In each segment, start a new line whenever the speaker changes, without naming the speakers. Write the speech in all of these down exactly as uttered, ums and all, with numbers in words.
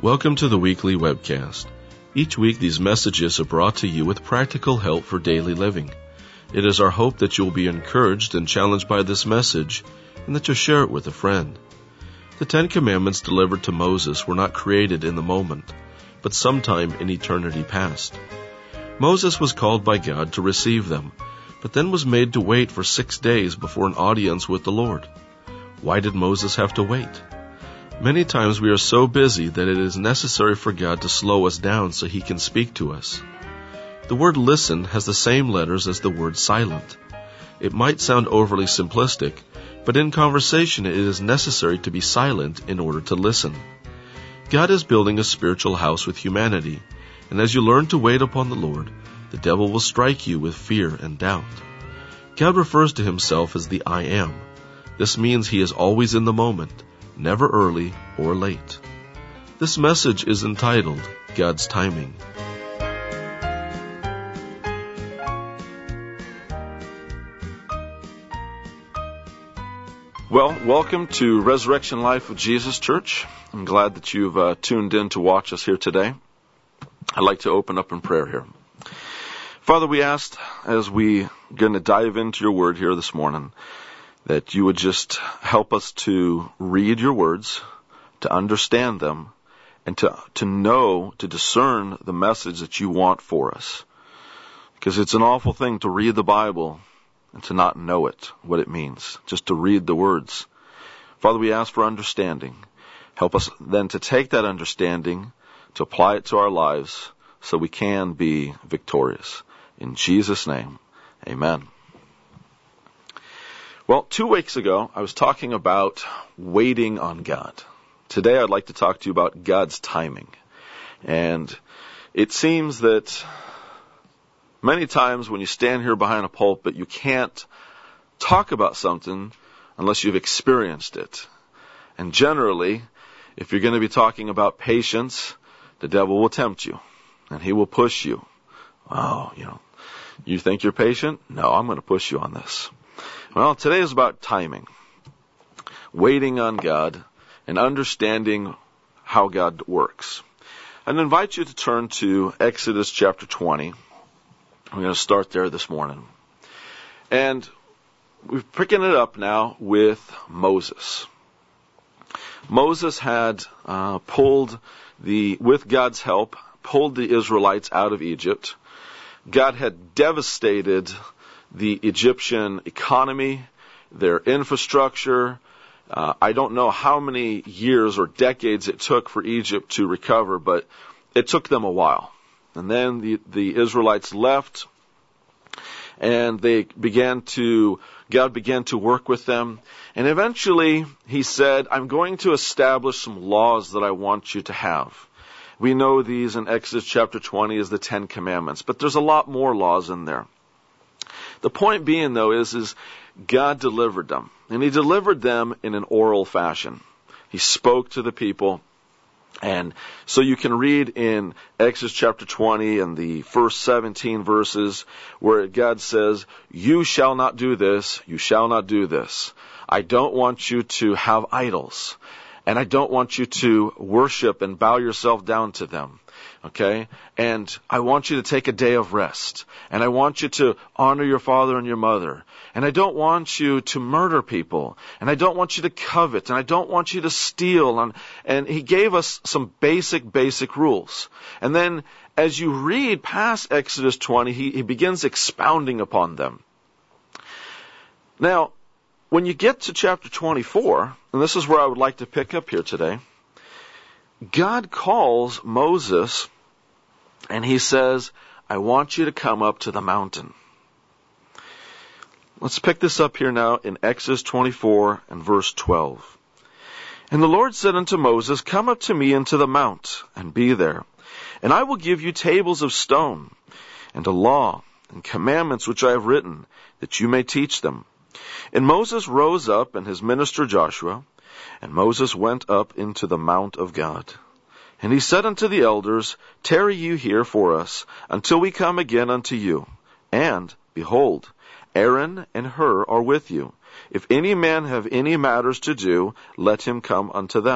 Welcome to the weekly webcast. Each week these messages are brought to you with practical help for daily living. It is our hope that you will be encouraged and challenged by this message and that you'll share it with a friend. The Ten Commandments delivered to Moses were not created in the moment, but sometime in eternity past. Moses was called by God to receive them, but then was made to wait for six days before an audience with the Lord. Why did Moses have to wait? Many times we are so busy that it is necessary for God to slow us down so He can speak to us. The word listen has the same letters as the word silent. It might sound overly simplistic, but in conversation it is necessary to be silent in order to listen. God is building a spiritual house with humanity, and as you learn to wait upon the Lord, the devil will strike you with fear and doubt. God refers to Himself as the I Am. This means He is always in the moment, never early or late. This message is entitled, God's Timing. Well, welcome to Resurrection Life with Jesus Church. I'm glad that you've uh, tuned in to watch us here today. I'd like to open up in prayer here. Father, we asked as we're going to dive into your word here this morning, that you would just help us to read your words, to understand them, and to, to know, to discern the message that you want for us. Because it's an awful thing to read the Bible and to not know it, what it means, just to read the words. Father, we ask for understanding. Help us then to take that understanding, to apply it to our lives, so we can be victorious. In Jesus' name, amen. Well, two weeks ago, I was talking about waiting on God. Today, I'd like to talk to you about God's timing. And it seems that many times when you stand here behind a pulpit, you can't talk about something unless you've experienced it. And generally, if you're going to be talking about patience, the devil will tempt you, and he will push you. Oh, you know, you think you're patient? No, I'm going to push you on this. Well, today is about timing, waiting on God, and understanding how God works. I'd invite you to turn to Exodus chapter twenty. I'm going to start there this morning. And we're picking it up now with Moses. Moses had uh, pulled the, with God's help, pulled the Israelites out of Egypt. God had devastated the Egyptian economy, their infrastructure. Uh, I don't know how many years or decades it took for Egypt to recover, but it took them a while. And then the, the Israelites left, and they began to, God began to work with them. And eventually, He said, I'm going to establish some laws that I want you to have. We know these in Exodus chapter twenty as the Ten Commandments, but there's a lot more laws in there. The point being, though, is, is God delivered them. And He delivered them in an oral fashion. He spoke to the people. And so you can read in Exodus chapter twenty and the first seventeen verses where God says, you shall not do this, you shall not do this. I don't want you to have idols. And I don't want you to worship and bow yourself down to them. Okay? And I want you to take a day of rest. And I want you to honor your father and your mother. And I don't want you to murder people. And I don't want you to covet. And I don't want you to steal. And, and He gave us some basic, basic rules. And then as you read past Exodus twenty, he, he begins expounding upon them. Now, when you get to chapter twenty-four, and this is where I would like to pick up here today, God calls Moses and He says, I want you to come up to the mountain. Let's pick this up here now in Exodus twenty-four and verse twelve. And the Lord said unto Moses, come up to me into the mount, and be there. And I will give you tables of stone, and a law, and commandments which I have written, that you may teach them. And Moses rose up, and his minister Joshua, and Moses went up into the mount of God. And he said unto the elders, tarry you here for us, until we come again unto you. And, behold, Aaron and Hur are with you. If any man have any matters to do, let him come unto them.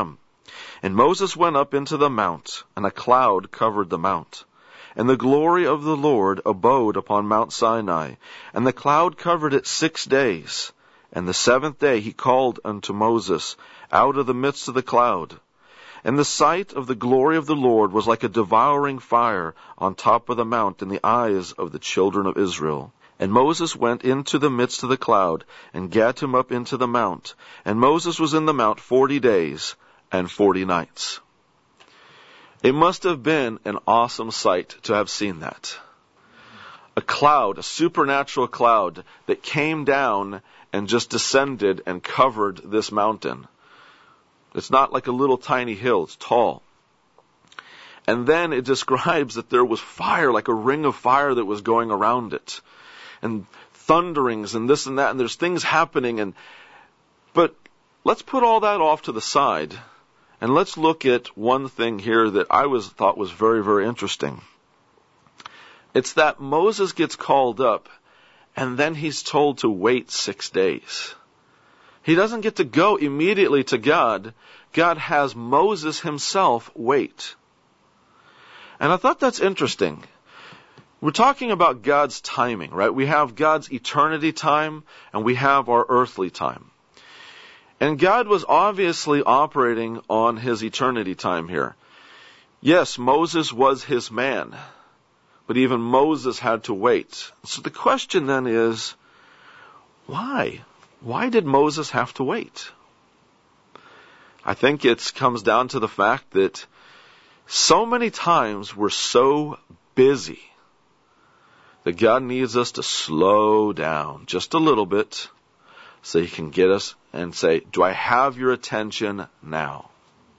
And Moses went up into the mount, and a cloud covered the mount. And the glory of the Lord abode upon Mount Sinai, and the cloud covered it six days. And the seventh day he called unto Moses out of the midst of the cloud. And the sight of the glory of the Lord was like a devouring fire on top of the mount in the eyes of the children of Israel. And Moses went into the midst of the cloud, and gat him up into the mount. And Moses was in the mount forty days and forty nights. It must have been an awesome sight to have seen that. A cloud, a supernatural cloud that came down and just descended and covered this mountain. It's not like a little tiny hill, it's tall. And then it describes that there was fire, like a ring of fire that was going around it. And thunderings and this and that, and there's things happening. And but let's put all that off to the side, and let's look at one thing here that I was thought was very, very interesting. It's that Moses gets called up, and then he's told to wait six days. He doesn't get to go immediately to God. God has Moses himself wait. And I thought that's interesting. We're talking about God's timing, right? We have God's eternity time, and we have our earthly time. And God was obviously operating on his eternity time here. Yes, Moses was his man, but even Moses had to wait. So the question then is, why? Why did Moses have to wait? I think it comes down to the fact that so many times we're so busy that God needs us to slow down just a little bit so he can get us and say, do I have your attention now?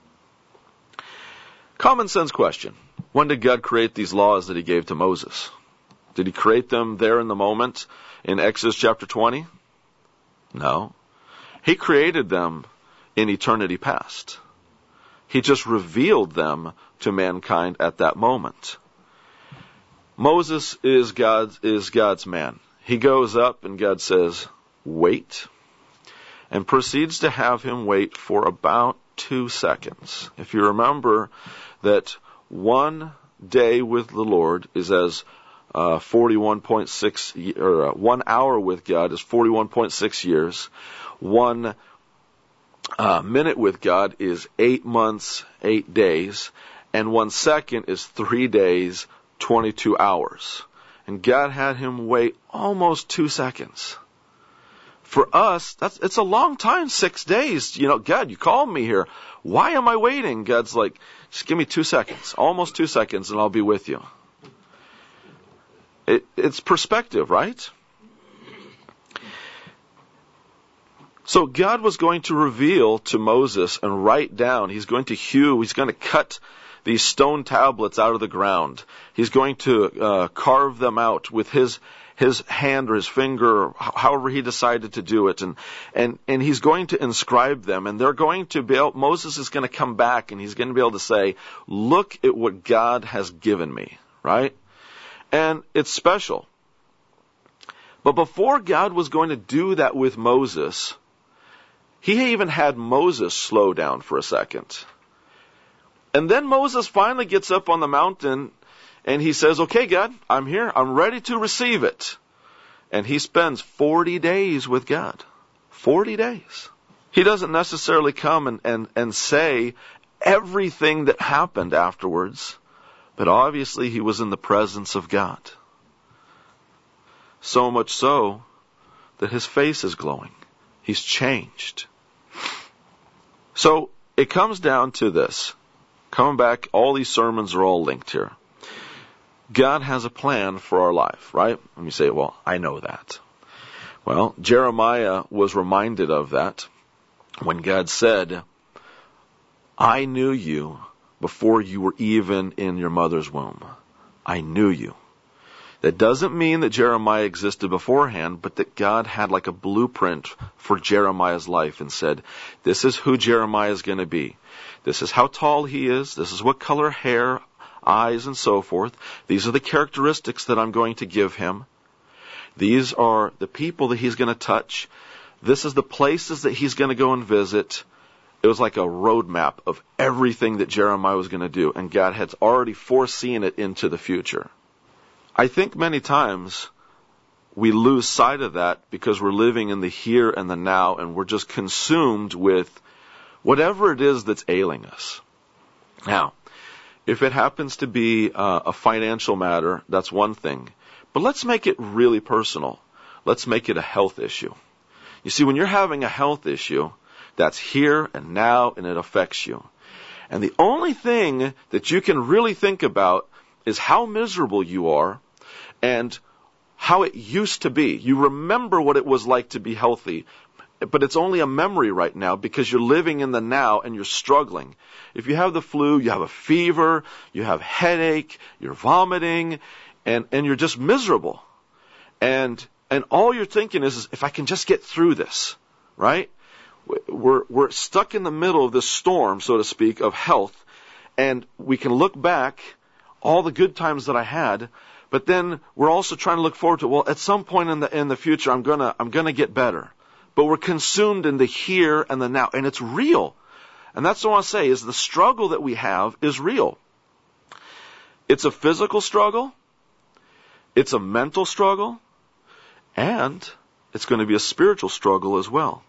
Common sense question. When did God create these laws that he gave to Moses? Did he create them there in the moment in Exodus chapter twenty? No. He created them in eternity past. He just revealed them to mankind at that moment. Moses is God's, is God's man. He goes up and God says, wait, and proceeds to have him wait for about two seconds. If you remember that one day with the Lord is as uh, forty-one point six, or uh, one hour with God is forty-one point six years. One uh, minute with God is eight months, eight days. And one second is three days, twenty-two hours. And God had him wait almost two seconds. For us, that's, it's a long time, six days. You know, God, you called me here. Why am I waiting? God's like, just give me two seconds, almost two seconds, and I'll be with you. It, it's perspective, right? So God was going to reveal to Moses and write down, he's going to hew, he's going to cut these stone tablets out of the ground. He's going to uh, carve them out with his his hand or his finger, or however he decided to do it, and and and he's going to inscribe them, and they're going to be able, Moses is going to come back, and he's going to be able to say, look at what God has given me, right? And it's special. But before God was going to do that with Moses, he even had Moses slow down for a second. And then Moses finally gets up on the mountain and he says, okay, God, I'm here. I'm ready to receive it. And he spends forty days with God. forty days. He doesn't necessarily come and, and, and say everything that happened afterwards, but obviously he was in the presence of God. So much so that his face is glowing. He's changed. So it comes down to this. Coming back, all these sermons are all linked here. God has a plan for our life, right? And you say, well, I know that. Well, Jeremiah was reminded of that when God said, I knew you before you were even in your mother's womb. I knew you. That doesn't mean that Jeremiah existed beforehand, but that God had like a blueprint for Jeremiah's life and said, this is who Jeremiah is going to be. This is how tall he is. This is what color hair, eyes, and so forth. These are the characteristics that I'm going to give him. These are the people that he's going to touch. This is the places that he's going to go and visit. It was like a roadmap of everything that Jeremiah was going to do, and God had already foreseen it into the future. I think many times we lose sight of that because we're living in the here and the now, and we're just consumed with whatever it is that's ailing us. Now, if it happens to be uh, a financial matter, that's one thing. But let's make it really personal. Let's make it a health issue. You see, when you're having a health issue, that's here and now, and it affects you. And the only thing that you can really think about is how miserable you are and how it used to be. You remember what it was like to be healthy, but it's only a memory right now because you're living in the now and you're struggling. If you have the flu, you have a fever, you have headache, you're vomiting, and, and you're just miserable. And and all you're thinking is, is, if I can just get through this, right? We're, we're stuck in the middle of this storm, so to speak, of health, and we can look back all the good times that I had, but then we're also trying to look forward to, well, at some point in the in the future, I'm gonna I'm gonna get better. But we're consumed in the here and the now, and it's real. And that's what I want to say, is the struggle that we have is real. It's a physical struggle, it's a mental struggle, and it's going to be a spiritual struggle as well.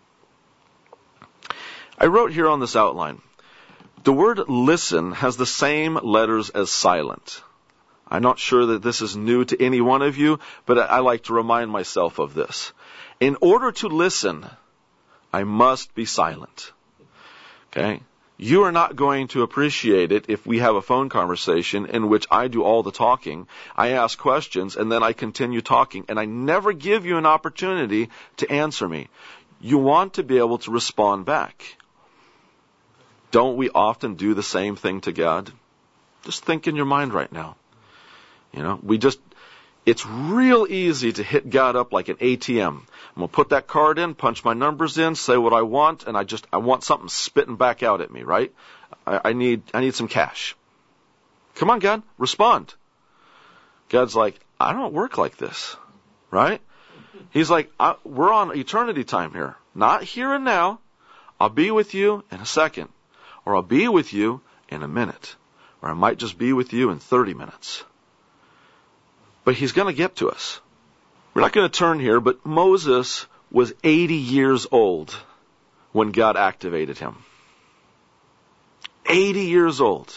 I wrote here on this outline, the word listen has the same letters as silent. I'm not sure that this is new to any one of you, but I like to remind myself of this. In order to listen, I must be silent. Okay? You are not going to appreciate it if we have a phone conversation in which I do all the talking, I ask questions, and then I continue talking, and I never give you an opportunity to answer me. You want to be able to respond back. Don't we often do the same thing to God? Just think in your mind right now. You know, we just, it's real easy to hit God up like an A T M. I'm going to put that card in, punch my numbers in, say what I want, and I just, I want something spitting back out at me, right? I, I need, I need some cash. Come on, God, respond. God's like, I don't work like this, right? He's like, I, we're on eternity time here, not here and now. I'll be with you in a second, or I'll be with you in a minute, or I might just be with you in thirty minutes. But he's going to get to us. We're not going to turn here, but Moses was eighty years old when God activated him. eighty years old.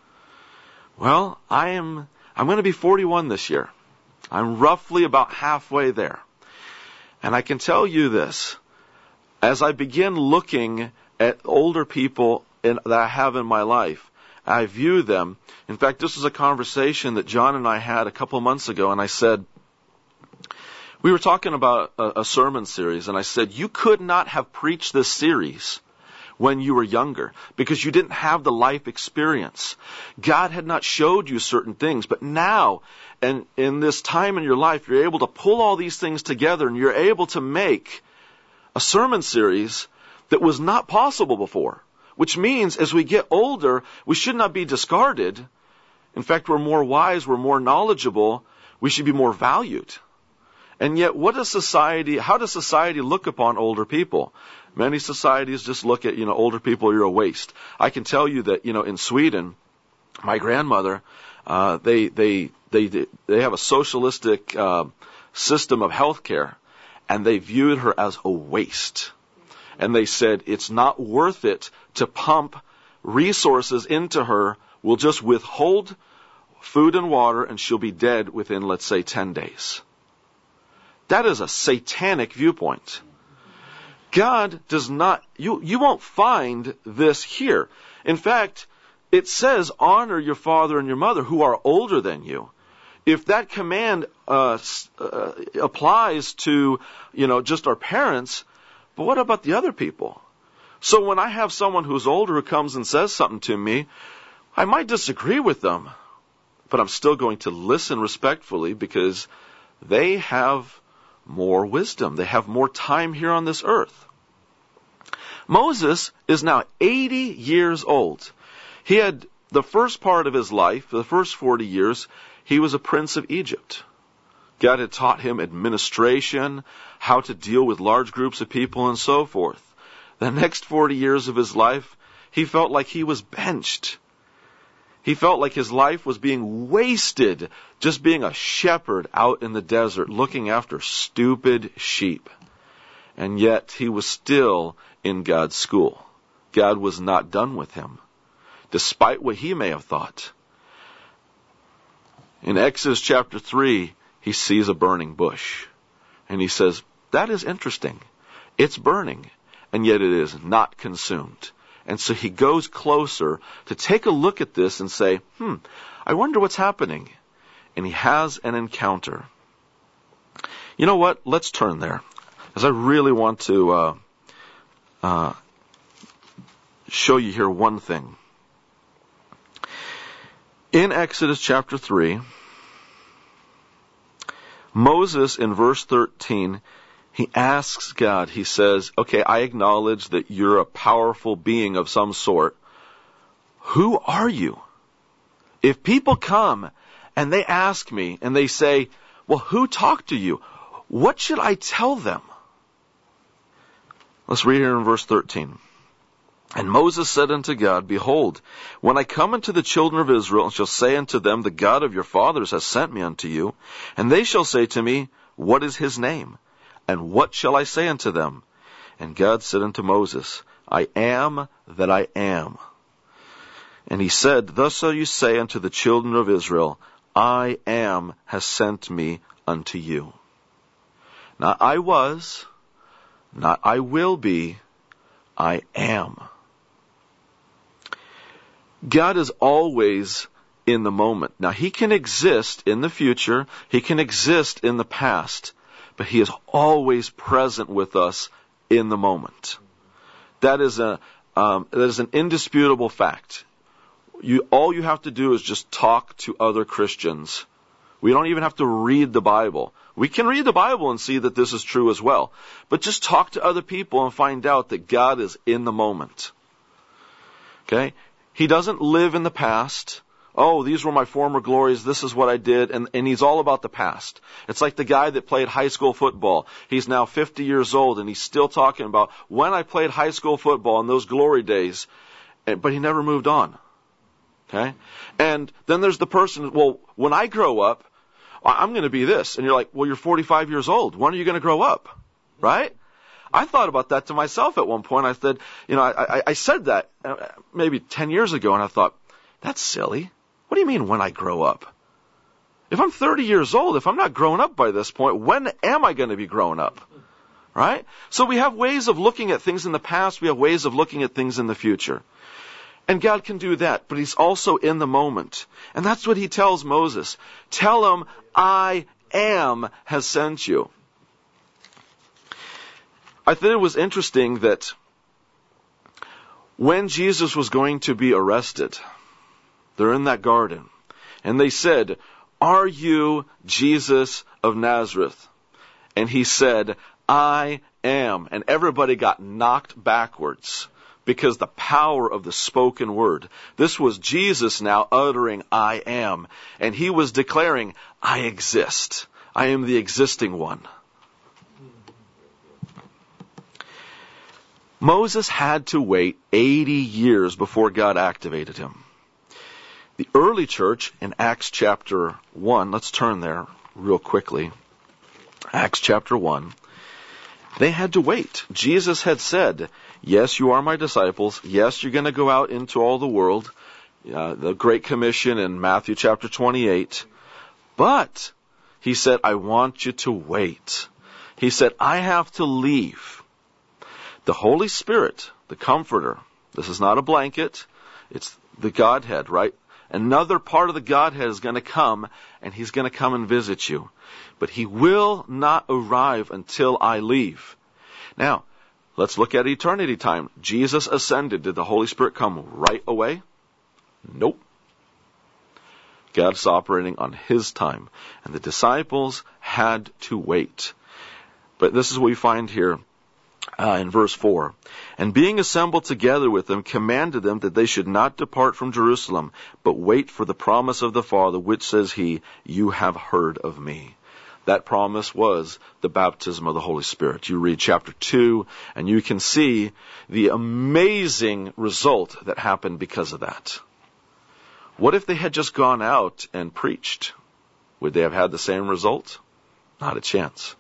Well, I am, I'm going to be forty-one this year. I'm roughly about halfway there. And I can tell you this, as I begin looking at older people in, that I have in my life, I view them. In fact, this was a conversation that John and I had a couple months ago, and I said, we were talking about a, a sermon series, and I said, you could not have preached this series when you were younger because you didn't have the life experience. God had not showed you certain things, but now, and in this time in your life, you're able to pull all these things together, and you're able to make a sermon series that was not possible before. Which means as we get older, we should not be discarded. In fact, we're more wise, we're more knowledgeable, we should be more valued. And yet, what does society, how does society look upon older people? Many societies just look at, you know, older people, you're a waste. I can tell you that, you know, in Sweden, my grandmother, uh, they, they, they, they have a socialistic, uh, system of healthcare, and they viewed her as a waste. And they said, it's not worth it to pump resources into her. We'll just withhold food and water, and she'll be dead within, let's say, ten days. That is a satanic viewpoint. God does not, you, you won't find this here. In fact, it says, honor your father and your mother who are older than you. If that command uh, uh, applies to, you know, just our parents, but what about the other people? So when I have someone who's older who comes and says something to me, I might disagree with them, but I'm still going to listen respectfully because they have more wisdom. They have more time here on this earth. Moses is now eighty years old. He had the first part of his life, the first forty years, he was a prince of Egypt. God had taught him administration, how to deal with large groups of people, and so forth. The next forty years of his life, he felt like he was benched. He felt like his life was being wasted just being a shepherd out in the desert looking after stupid sheep. And yet he was still in God's school. God was not done with him, despite what he may have thought. In Exodus chapter three, he sees a burning bush. And he says, that is interesting. It's burning, and yet it is not consumed. And so he goes closer to take a look at this and say, hmm, I wonder what's happening. And he has an encounter. You know what? Let's turn there, as I really want to uh, uh, show you here one thing. In Exodus chapter three, Moses, in verse thirteen, he asks God, he says, okay, I acknowledge that you're a powerful being of some sort. Who are you? If people come and they ask me and they say, well, who talked to you? What should I tell them? Let's read here in verse thirteen. And Moses said unto God, behold, when I come unto the children of Israel and shall say unto them, the God of your fathers has sent me unto you, and they shall say to me, what is his name? And what shall I say unto them? And God said unto Moses, I am that I am. And he said, thus shall you say unto the children of Israel, I am has sent me unto you. Not I was, not I will be, I am. God is always in the moment. Now, he can exist in the future, he can exist in the past, but he is always present with us in the moment. That is a um, that is an indisputable fact. You all you have to do is just talk to other Christians. We don't even have to read the Bible. We can read the Bible and see that this is true as well. But just talk to other people and find out that God is in the moment. Okay? He doesn't live in the past. Oh, these were my former glories. This is what I did. And, and he's all about the past. It's like the guy that played high school football. He's now fifty years old and he's still talking about when I played high school football in those glory days. But he never moved on. Okay? And then there's the person, well, when I grow up, I'm going to be this. And you're like, well, you're forty-five years old. When are you going to grow up? Right? I thought about that to myself at one point. I said, you know, I, I, I said that maybe ten years ago, and I thought, that's silly. What do you mean when I grow up? If I'm thirty years old, if I'm not grown up by this point, when am I going to be grown up? Right? So we have ways of looking at things in the past. We have ways of looking at things in the future. And God can do that, but he's also in the moment. And that's what he tells Moses. Tell him, I am has sent you. I thought it was interesting that when Jesus was going to be arrested, they're in that garden, and they said, are you Jesus of Nazareth? And he said, I am. And everybody got knocked backwards because the power of the spoken word. This was Jesus now uttering, I am. And he was declaring, I exist. I am the existing one. Moses had to wait eighty years before God activated him. The early church in Acts chapter one, let's turn there real quickly. Acts chapter one. They had to wait. Jesus had said, yes, you are my disciples. Yes, you're going to go out into all the world. Uh, the Great Commission in Matthew chapter twenty-eight. But he said, I want you to wait. He said, I have to leave. The Holy Spirit, the Comforter. This is not a blanket. It's the Godhead, right? Another part of the Godhead is going to come, and he's going to come and visit you. But he will not arrive until I leave. Now, let's look at eternity time. Jesus ascended. Did the Holy Spirit come right away? Nope. God's operating on his time. And the disciples had to wait. But this is what we find here. Uh, in verse four, and being assembled together with them, commanded them that they should not depart from Jerusalem, but wait for the promise of the Father, which says he, you have heard of me. that promise was the baptism of the Holy Spirit. You read chapter two, and you can see the amazing result that happened because of that. What if they had just gone out and preached? Would they have had the same result? Not a chance.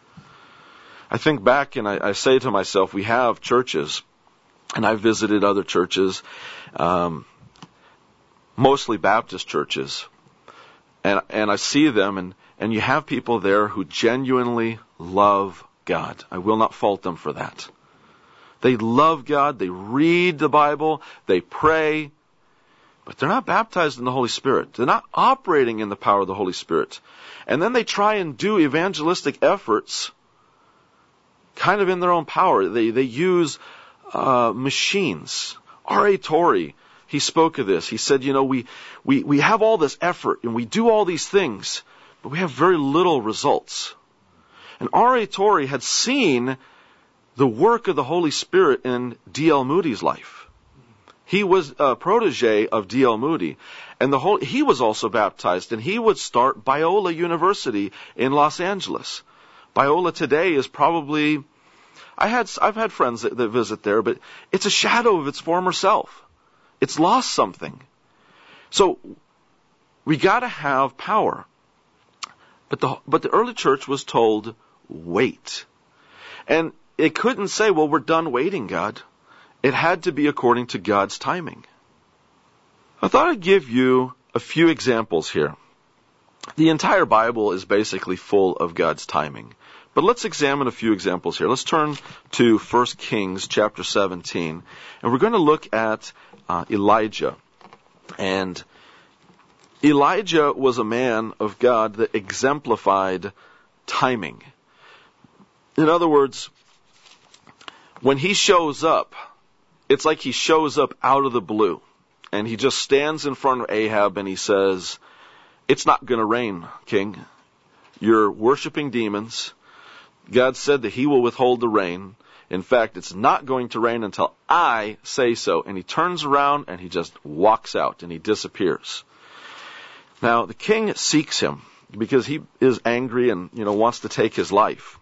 I think back and I, I say to myself, we have churches, and I've visited other churches, um, mostly Baptist churches, and and I see them, and, and you have people there who genuinely love God. I will not fault them for that. They love God, they read the Bible, they pray, but they're not baptized in the Holy Spirit. They're not operating in the power of the Holy Spirit. And then they try and do evangelistic efforts kind of in their own power. They they use uh, machines. R A Torrey, he spoke of this. He said, you know, we, we, we have all this effort and we do all these things, but we have very little results. And R A Torrey had seen the work of the Holy Spirit in D L Moody's life. He was a protege of D L Moody, and the whole, he was also baptized, and he would start Biola University in Los Angeles. Biola today is probably, I had, I've had friends that, that visit there, but it's a shadow of its former self. It's lost something. So we got to have power. But the but the early church was told, wait. And it couldn't say, well, we're done waiting, God. It had to be according to God's timing. I thought I'd give you a few examples here. The entire Bible is basically full of God's timing. But let's examine a few examples here. Let's turn to First Kings chapter seventeen. And we're going to look at uh, Elijah. And Elijah was a man of God that exemplified timing. In other words, when he shows up, it's like he shows up out of the blue. And he just stands in front of Ahab and he says, it's not going to rain, king. You're worshiping demons. God said that he will withhold the rain. In fact, it's not going to rain until I say so. And he turns around and he just walks out and he disappears. Now, the king seeks him because he is angry and, you know, wants to take his life.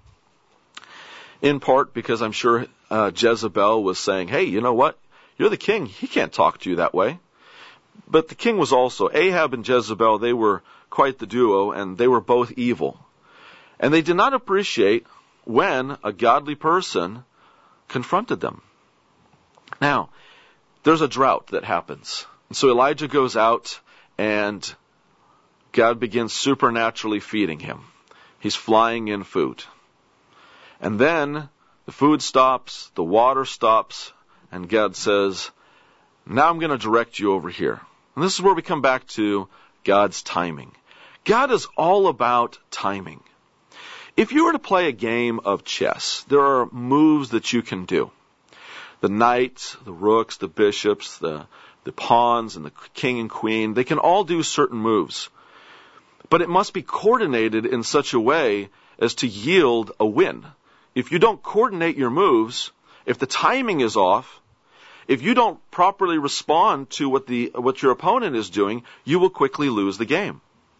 In part because I'm sure uh, Jezebel was saying, hey, you know what? You're the king. He can't talk to you that way. But the king was also, Ahab and Jezebel, they were quite the duo, and they were both evil. And they did not appreciate when a godly person confronted them. Now, there's a drought that happens. And so Elijah goes out, and God begins supernaturally feeding him. He's flying in food. And then the food stops, the water stops, and God says, now I'm going to direct you over here. And this is where we come back to God's timing. God is all about timing. If you were to play a game of chess, there are moves that you can do. The knights, the rooks, the bishops, the, the pawns, and the king and queen, they can all do certain moves. But it must be coordinated in such a way as to yield a win. If you don't coordinate your moves, if the timing is off, if you don't properly respond to what the what your opponent is doing, you will quickly lose the game.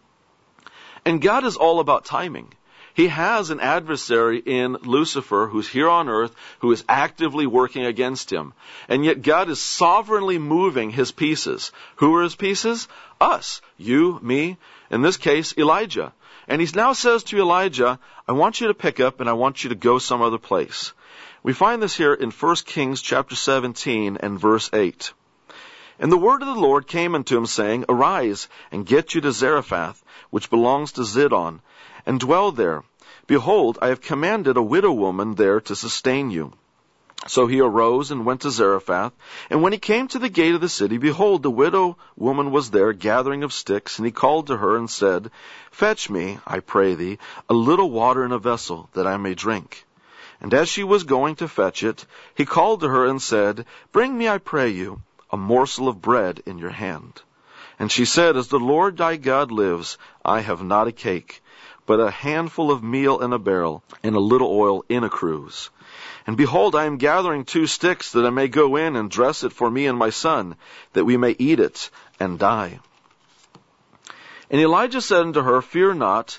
And God is all about timing. He has an adversary in Lucifer who's here on earth, who is actively working against him. And yet God is sovereignly moving his pieces. Who are his pieces? Us. You, me, in this case, Elijah. And he now says to Elijah, I want you to pick up and I want you to go some other place. We find this here in First Kings chapter seventeen and verse eight. And the word of the Lord came unto him, saying, arise, and get you to Zarephath, which belongs to Zidon, and dwell there. Behold, I have commanded a widow woman there to sustain you. So he arose and went to Zarephath. And when he came to the gate of the city, behold, the widow woman was there gathering of sticks. And he called to her and said, fetch me, I pray thee, a little water in a vessel, that I may drink. And as she was going to fetch it, he called to her and said, bring me, I pray you, a morsel of bread in your hand. And she said, as the Lord thy God lives, I have not a cake, but a handful of meal in a barrel, and a little oil in a cruse. And behold, I am gathering two sticks, that I may go in and dress it for me and my son, that we may eat it and die. And Elijah said unto her, fear not,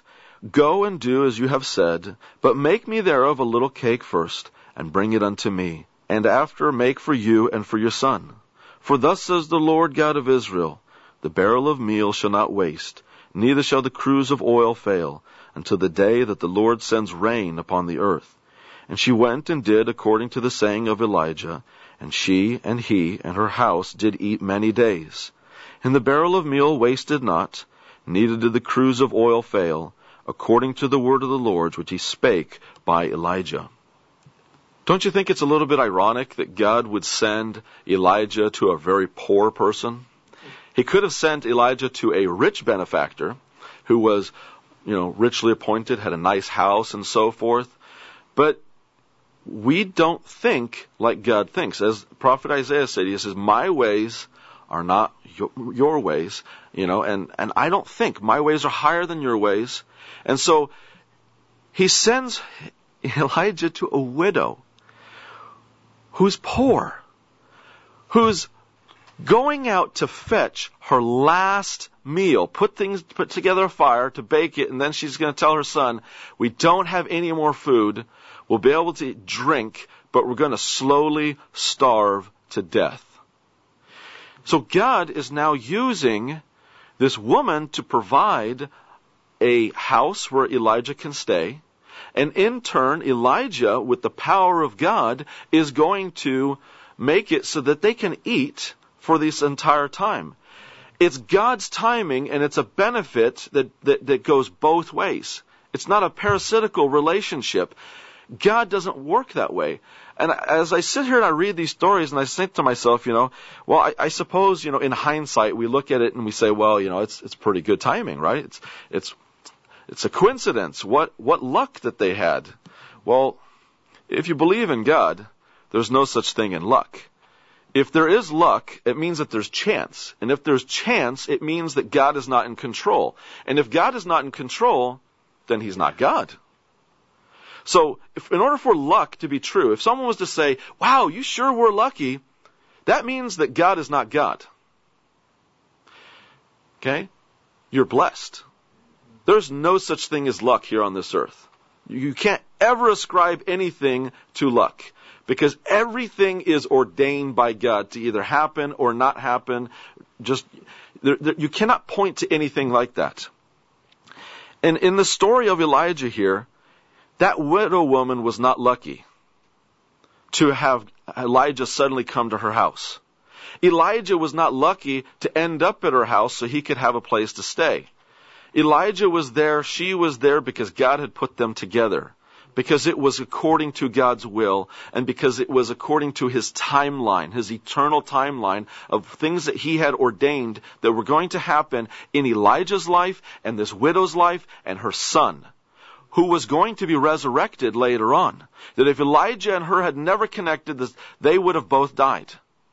Go and do as you have said, but make me thereof a little cake first, and bring it unto me, and after make for you and for your son. For thus says the Lord God of Israel, the barrel of meal shall not waste, neither shall the cruse of oil fail, until the day that the Lord sends rain upon the earth. And she went and did according to the saying of Elijah, and she and he and her house did eat many days. And the barrel of meal wasted not, neither did the cruse of oil fail, according to the word of the Lord which he spake by Elijah. Don't you think it's a little bit ironic that God would send Elijah to a very poor person? He could have sent Elijah to a rich benefactor who was, you know, richly appointed, had a nice house and so forth. But we don't think like God thinks. As Prophet Isaiah said, he says, my ways are not your, your ways, you know, and, and I don't think. My ways are higher than your ways. And so he sends Elijah to a widow who's poor, who's going out to fetch her last meal, put things, put together a fire to bake it, and then she's going to tell her son, we don't have any more food. We'll be able to drink, but we're going to slowly starve to death. So God is now using this woman to provide a house where Elijah can stay. And in turn, Elijah, with the power of God, is going to make it so that they can eat for this entire time. It's God's timing, and it's a benefit that, that, that goes both ways. It's not a parasitical relationship. God doesn't work that way. And as I sit here and I read these stories and I think to myself, you know, well, I, I suppose, you know, in hindsight, we look at it and we say, well, you know, it's, it's pretty good timing, right? It's, it's, it's a coincidence. What, what luck that they had. Well, if you believe in God, there's no such thing in luck. If there is luck, it means that there's chance. And if there's chance, it means that God is not in control. And if God is not in control, then he's not God. So, if, in order for luck to be true, if someone was to say, wow, you sure were lucky, that means that God is not God. Okay? You're blessed. There's no such thing as luck here on this earth. You can't ever ascribe anything to luck, because everything is ordained by God to either happen or not happen. Just there, there, you cannot point to anything like that. And in the story of Elijah here, that widow woman was not lucky to have Elijah suddenly come to her house. Elijah was not lucky to end up at her house so he could have a place to stay. Elijah was there, she was there because God had put them together, because it was according to God's will, and because it was according to his timeline, his eternal timeline of things that he had ordained that were going to happen in Elijah's life and this widow's life and her son, who was going to be resurrected later on. That if Elijah and her had never connected, this, they would have both died.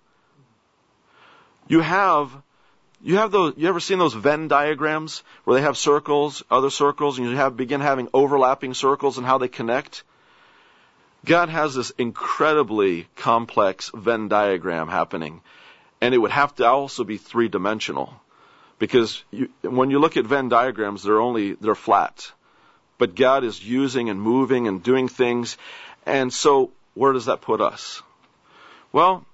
You have, you have those, you ever seen those Venn diagrams where they have circles, other circles, and you have begin having overlapping circles and how they connect? God has this incredibly complex Venn diagram happening, and it would have to also be three-dimensional, because you, when you look at Venn diagrams, they're only they're flat. But God is using and moving and doing things. And so, where does that put us? Well,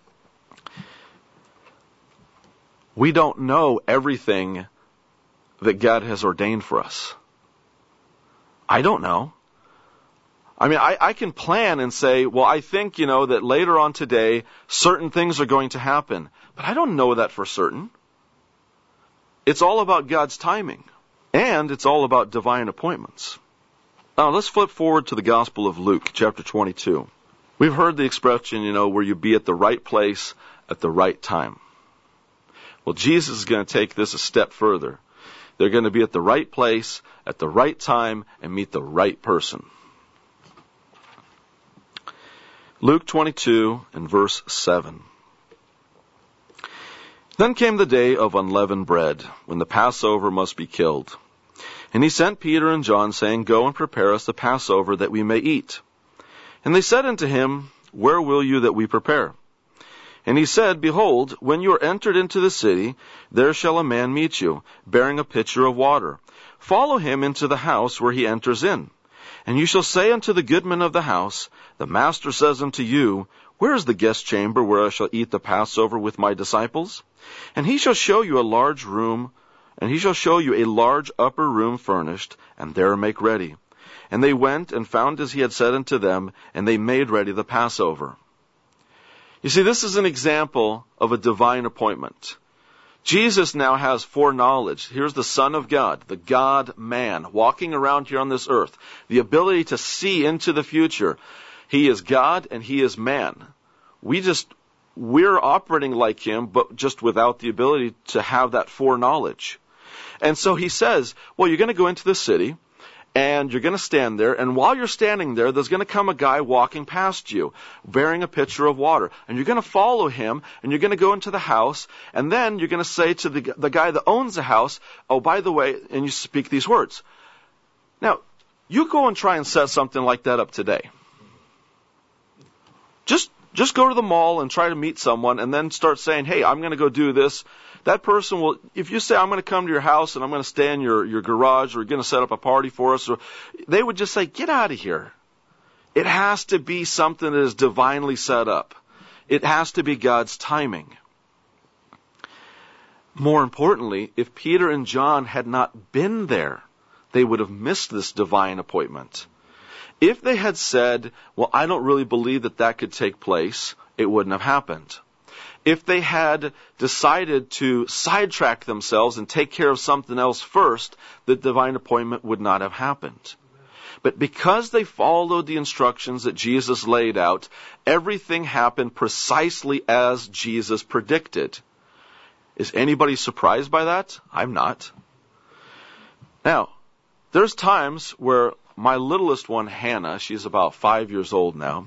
we don't know everything that God has ordained for us. I don't know. I mean, I, I can plan and say, well, I think, you know, that later on today, certain things are going to happen. But I don't know that for certain. It's all about God's timing. And it's all about divine appointments. Now, let's flip forward to the Gospel of Luke, chapter twenty-two. We've heard the expression, you know, where you be at the right place at the right time. Well, Jesus is going to take this a step further. They're going to be at the right place at the right time and meet the right person. Luke twenty-two and verse seven. Then came the day of unleavened bread, when the Passover must be killed. And he sent Peter and John, saying, Go and prepare us the Passover, that we may eat. And they said unto him, Where will you that we prepare? And he said, Behold, when you are entered into the city, there shall a man meet you, bearing a pitcher of water. Follow him into the house where he enters in. And you shall say unto the goodman of the house, The master says unto you, Where is the guest chamber where I shall eat the Passover with my disciples? And he shall show you a large room, and he shall show you a large upper room furnished, and there make ready. And they went and found as he had said unto them, and they made ready the Passover. You see, this is an example of a divine appointment. Jesus now has foreknowledge. Here's the Son of God, the God-man, walking around here on this earth. The ability to see into the future. He is God and he is man. We just, we're operating like him, but just without the ability to have that foreknowledge. And so he says, well, you're going to go into the city, and you're going to stand there, and while you're standing there, there's going to come a guy walking past you, bearing a pitcher of water. And you're going to follow him, and you're going to go into the house, and then you're going to say to the, the guy that owns the house, oh, by the way, and you speak these words. Now, you go and try and set something like that up today. Just, just go to the mall and try to meet someone, and then start saying, hey, I'm going to go do this. That person will, if you say, I'm going to come to your house and I'm going to stay in your, your garage, or you're going to set up a party for us, or they would just say, get out of here. It has to be something that is divinely set up. It has to be God's timing. More importantly, if Peter and John had not been there, they would have missed this divine appointment. If they had said, well, I don't really believe that that could take place, it wouldn't have happened. If they had decided to sidetrack themselves and take care of something else first, the divine appointment would not have happened. But because they followed the instructions that Jesus laid out, everything happened precisely as Jesus predicted. Is anybody surprised by that? I'm not. Now, there's times where my littlest one, Hannah, she's about five years old now,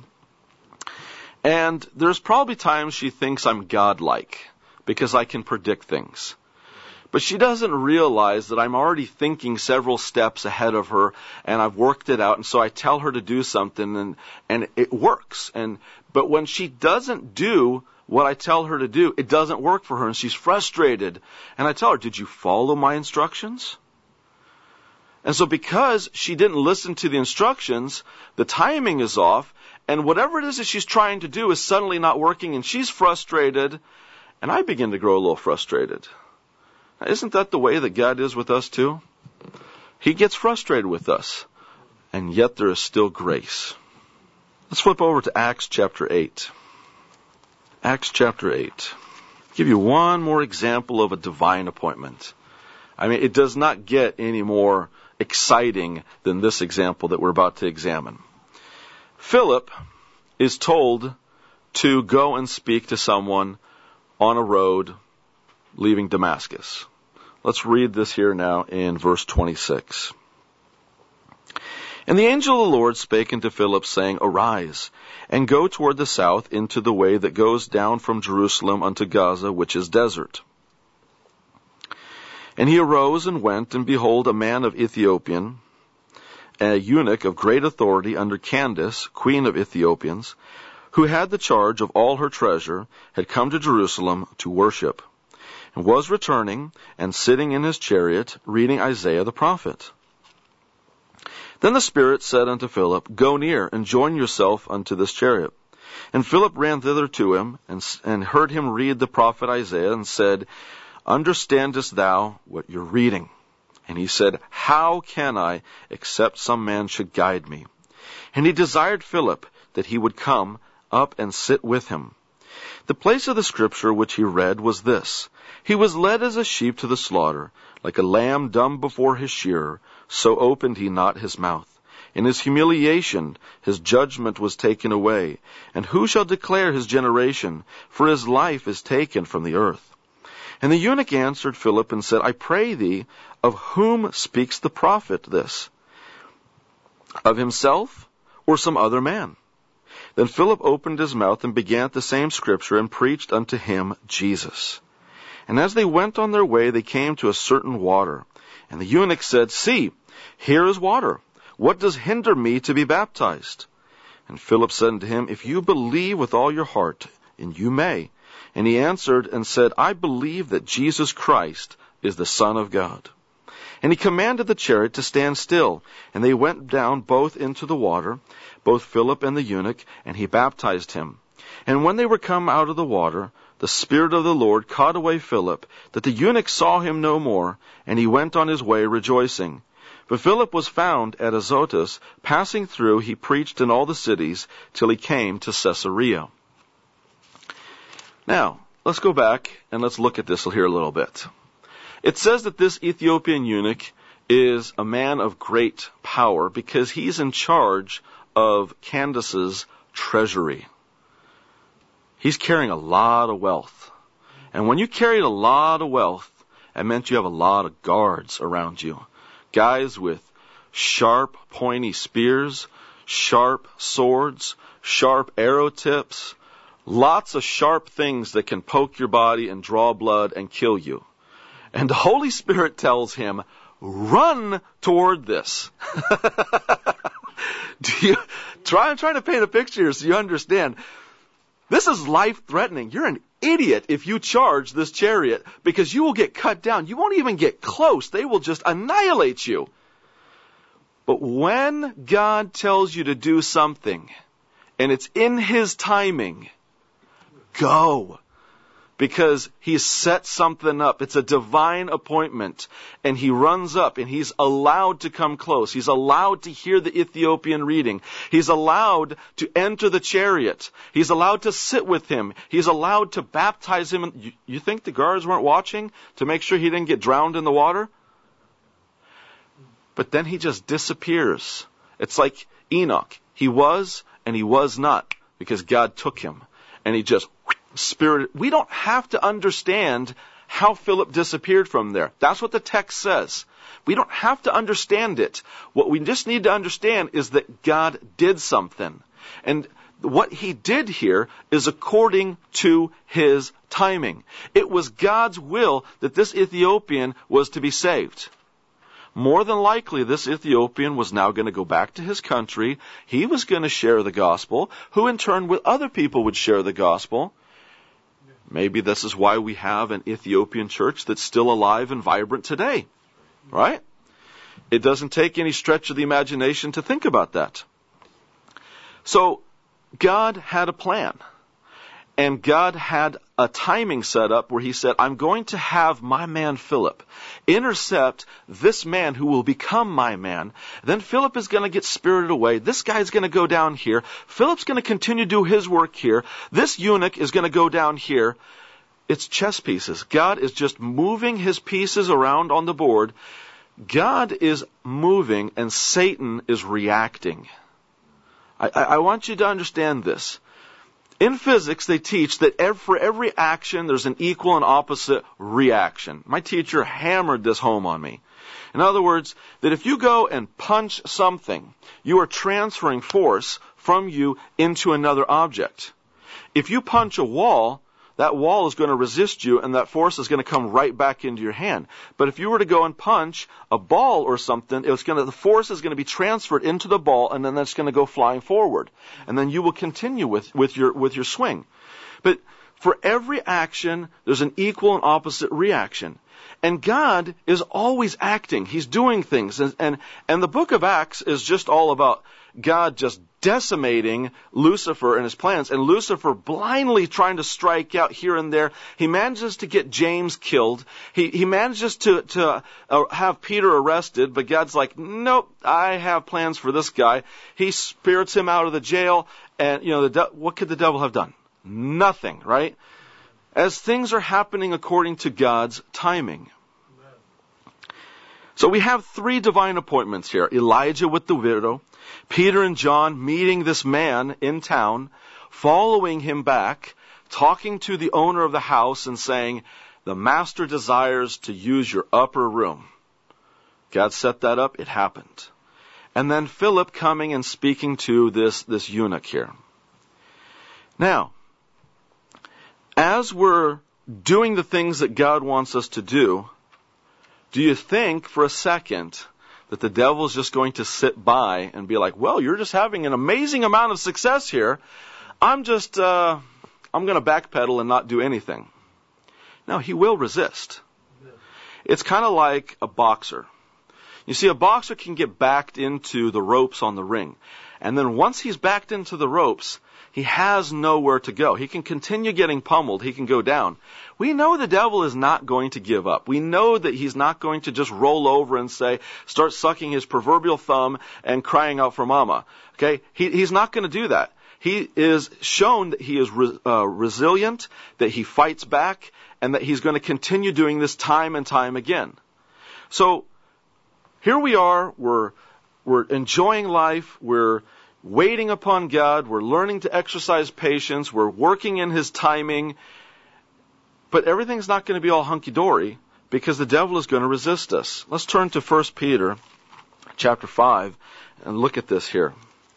and there's probably times she thinks I'm godlike because I can predict things. But she doesn't realize that I'm already thinking several steps ahead of her, and I've worked it out, and so I tell her to do something, and, and it works. And but when she doesn't do what I tell her to do, it doesn't work for her, and she's frustrated. And I tell her, did you follow my instructions? And so because she didn't listen to the instructions, the timing is off, and whatever it is that she's trying to do is suddenly not working, and she's frustrated, and I begin to grow a little frustrated. Now, isn't that the way that God is with us too? He gets frustrated with us, and yet there is still grace. Let's flip over to Acts chapter eight. Acts chapter eight. I'll give you one more example of a divine appointment. I mean, it does not get any more exciting than this example that we're about to examine. Philip is told to go and speak to someone on a road leaving Damascus. Let's read this here now in verse twenty-six. And the angel of the Lord spake unto Philip, saying, Arise, and go toward the south into the way that goes down from Jerusalem unto Gaza, which is desert. And he arose and went, and behold, a man of Ethiopian, a eunuch of great authority under Candace, queen of Ethiopians, who had the charge of all her treasure, had come to Jerusalem to worship, and was returning, and sitting in his chariot, reading Isaiah the prophet. Then the Spirit said unto Philip, Go near, and join yourself unto this chariot. And Philip ran thither to him, and, and heard him read the prophet Isaiah, and said, Understandest thou what you're reading? And he said, How can I, except some man should guide me? And he desired Philip that he would come up and sit with him. The place of the scripture which he read was this: He was led as a sheep to the slaughter, like a lamb dumb before his shearer, so opened he not his mouth. In his humiliation his judgment was taken away. And who shall declare his generation? For his life is taken from the earth. And the eunuch answered Philip and said, I pray thee, of whom speaks the prophet this? Of himself or some other man? Then Philip opened his mouth and began at the same scripture and preached unto him Jesus. And as they went on their way, they came to a certain water. And the eunuch said, See, here is water. What does hinder me to be baptized? And Philip said unto him, If you believe with all your heart, and you may. And he answered and said, I believe that Jesus Christ is the Son of God. And he commanded the chariot to stand still. And they went down both into the water, both Philip and the eunuch, and he baptized him. And when they were come out of the water, the Spirit of the Lord caught away Philip, that the eunuch saw him no more, and he went on his way rejoicing. But Philip was found at Azotus. Passing through, he preached in all the cities, till he came to Caesarea. Now, let's go back and let's look at this here a little bit. It says that this Ethiopian eunuch is a man of great power because he's in charge of Candace's treasury. He's carrying a lot of wealth. And when you carried a lot of wealth, it meant you have a lot of guards around you. Guys with sharp, pointy spears, sharp swords, sharp arrow tips, lots of sharp things that can poke your body and draw blood and kill you. And the Holy Spirit tells him, run toward this. Do you try? I'm trying to paint a picture here so you understand. This is life-threatening. You're an idiot if you charge this chariot because you will get cut down. You won't even get close. They will just annihilate you. But when God tells you to do something and it's in His timing, go. Because He's set something up. It's a divine appointment. And he runs up and he's allowed to come close. He's allowed to hear the Ethiopian reading. He's allowed to enter the chariot. He's allowed to sit with him. He's allowed to baptize him. You, you think the guards weren't watching to make sure he didn't get drowned in the water? But then he just disappears. It's like Enoch. He was and he was not because God took him. And he just... Spirit, we don't have to understand how Philip disappeared from there. That's what the text says. We don't have to understand it. What we just need to understand is that God did something. And what He did here is according to His timing. It was God's will that this Ethiopian was to be saved. More than likely, this Ethiopian was now going to go back to his country. He was going to share the gospel, who in turn with other people would share the gospel. Maybe this is why we have an Ethiopian church that's still alive and vibrant today, right? It doesn't take any stretch of the imagination to think about that. So God had a plan, and God had a timing set up where He said, I'm going to have my man Philip intercept this man who will become my man. Then Philip is going to get spirited away. This guy's going to go down here. Philip's going to continue to do his work here. This eunuch is going to go down here. It's chess pieces. God is just moving His pieces around on the board. God is moving and Satan is reacting. I, I, I want you to understand this. In physics, they teach that every, for every action, there's an equal and opposite reaction. My teacher hammered this home on me. In other words, that if you go and punch something, you are transferring force from you into another object. If you punch a wall, that wall is going to resist you and that force is going to come right back into your hand. But if you were to go and punch a ball or something, it's going to, the force is going to be transferred into the ball and then that's going to go flying forward. And then you will continue with, with your, with your swing. But for every action, there's an equal and opposite reaction. And God is always acting. He's doing things. And, and, and the book of Acts is just all about God just decimating Lucifer and his plans, and Lucifer blindly trying to strike out here and there. He manages to get James killed. He, he manages to, to uh, have Peter arrested, but God's like, nope, I have plans for this guy. He spirits him out of the jail, and, you know, the de- what could the devil have done? Nothing, right? As things are happening according to God's timing. So we have three divine appointments here. Elijah with the widow, Peter and John meeting this man in town, following him back, talking to the owner of the house and saying, the master desires to use your upper room. God set that up. It happened. And then Philip coming and speaking to this, this eunuch here. Now, as we're doing the things that God wants us to do, do you think for a second that the devil is just going to sit by and be like, well, you're just having an amazing amount of success here. I'm just, uh, I'm going to backpedal and not do anything. No, he will resist. It's kind of like a boxer. You see, a boxer can get backed into the ropes on the ring. And then once he's backed into the ropes, he has nowhere to go. He can continue getting pummeled. He can go down. We know the devil is not going to give up. We know that he's not going to just roll over and say, start sucking his proverbial thumb and crying out for mama. Okay? He, he's not going to do that. He is shown that he is re, uh, resilient, that he fights back, and that he's going to continue doing this time and time again. So, here we are, we're, we're enjoying life, we're waiting upon God, we're learning to exercise patience, we're working in His timing, but everything's not going to be all hunky-dory because the devil is going to resist us. Let's turn to First Peter chapter five and look at this here.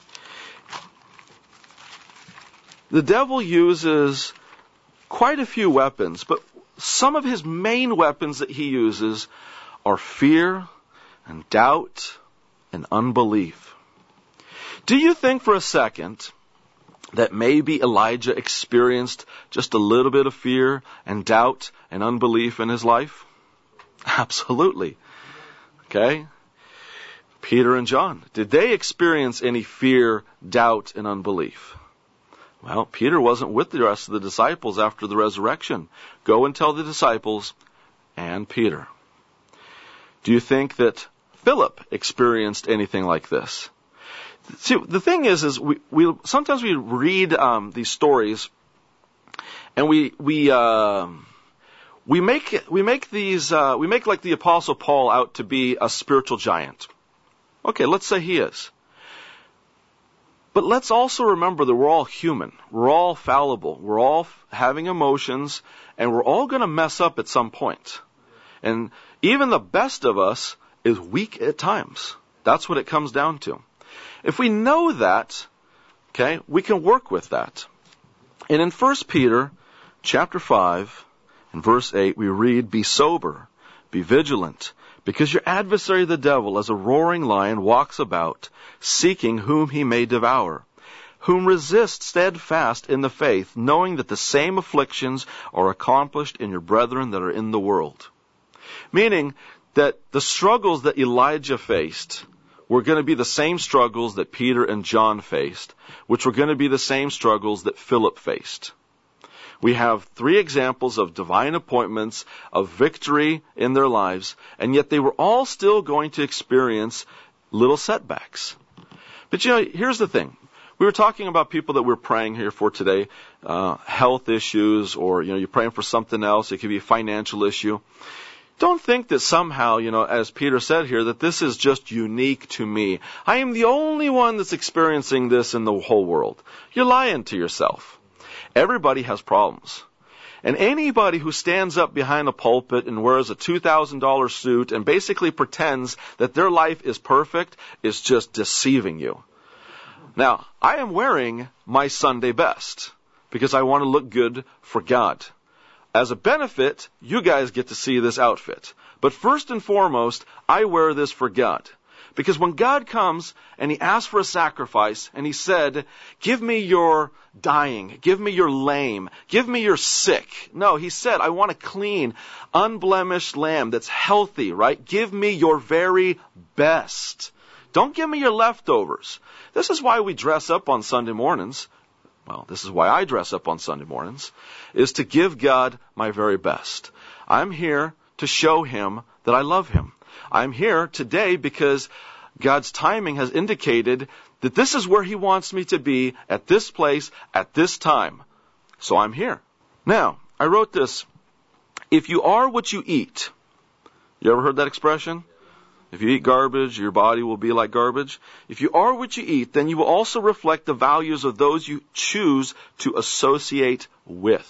The devil uses quite a few weapons, but some of his main weapons that he uses are fear and doubt and unbelief. Do you think for a second that maybe Elijah experienced just a little bit of fear and doubt and unbelief in his life? Absolutely. Okay? Peter and John, did they experience any fear, doubt, and unbelief? Well, Peter wasn't with the rest of the disciples after the resurrection. Go and tell the disciples and Peter. Do you think that Philip experienced anything like this? See, the thing is, is we, we sometimes we read um, these stories, and we we uh, we make we make these uh, we make like the Apostle Paul out to be a spiritual giant. Okay, let's say he is. But let's also remember that we're all human. We're all fallible. We're all having emotions, and we're all going to mess up at some point. And even the best of us is weak at times. That's what it comes down to. If we know that, okay, we can work with that. And in First Peter chapter five and verse eight, we read, "Be sober, be vigilant, because your adversary the devil, as a roaring lion, walks about, seeking whom he may devour, whom resist steadfast in the faith, knowing that the same afflictions are accomplished in your brethren that are in the world." Meaning that the struggles that Elijah faced were going to be the same struggles that Peter and John faced, which were going to be the same struggles that Philip faced. We have three examples of divine appointments, of victory in their lives, and yet they were all still going to experience little setbacks. But you know, here's the thing. We were talking about people that we're praying here for today, uh, health issues, or, you know, you're praying for something else. It could be a financial issue. Don't think that somehow, you know, as Peter said here, that this is just unique to me. I am the only one that's experiencing this in the whole world. You're lying to yourself. Everybody has problems. And anybody who stands up behind a pulpit and wears a two thousand dollars suit and basically pretends that their life is perfect is just deceiving you. Now, I am wearing my Sunday best because I want to look good for God. As a benefit, you guys get to see this outfit. But first and foremost, I wear this for God. Because when God comes and He asks for a sacrifice and He said, give me your dying, give me your lame, give me your sick. No, He said, I want a clean, unblemished lamb that's healthy, right? Give me your very best. Don't give me your leftovers. This is why we dress up on Sunday mornings. Well, this is why I dress up on Sunday mornings, is to give God my very best. I'm here to show Him that I love Him. I'm here today because God's timing has indicated that this is where He wants me to be at this place at this time. So I'm here. Now, I wrote this. If you are what you eat, you ever heard that expression? If you eat garbage, your body will be like garbage. If you are what you eat, then you will also reflect the values of those you choose to associate with.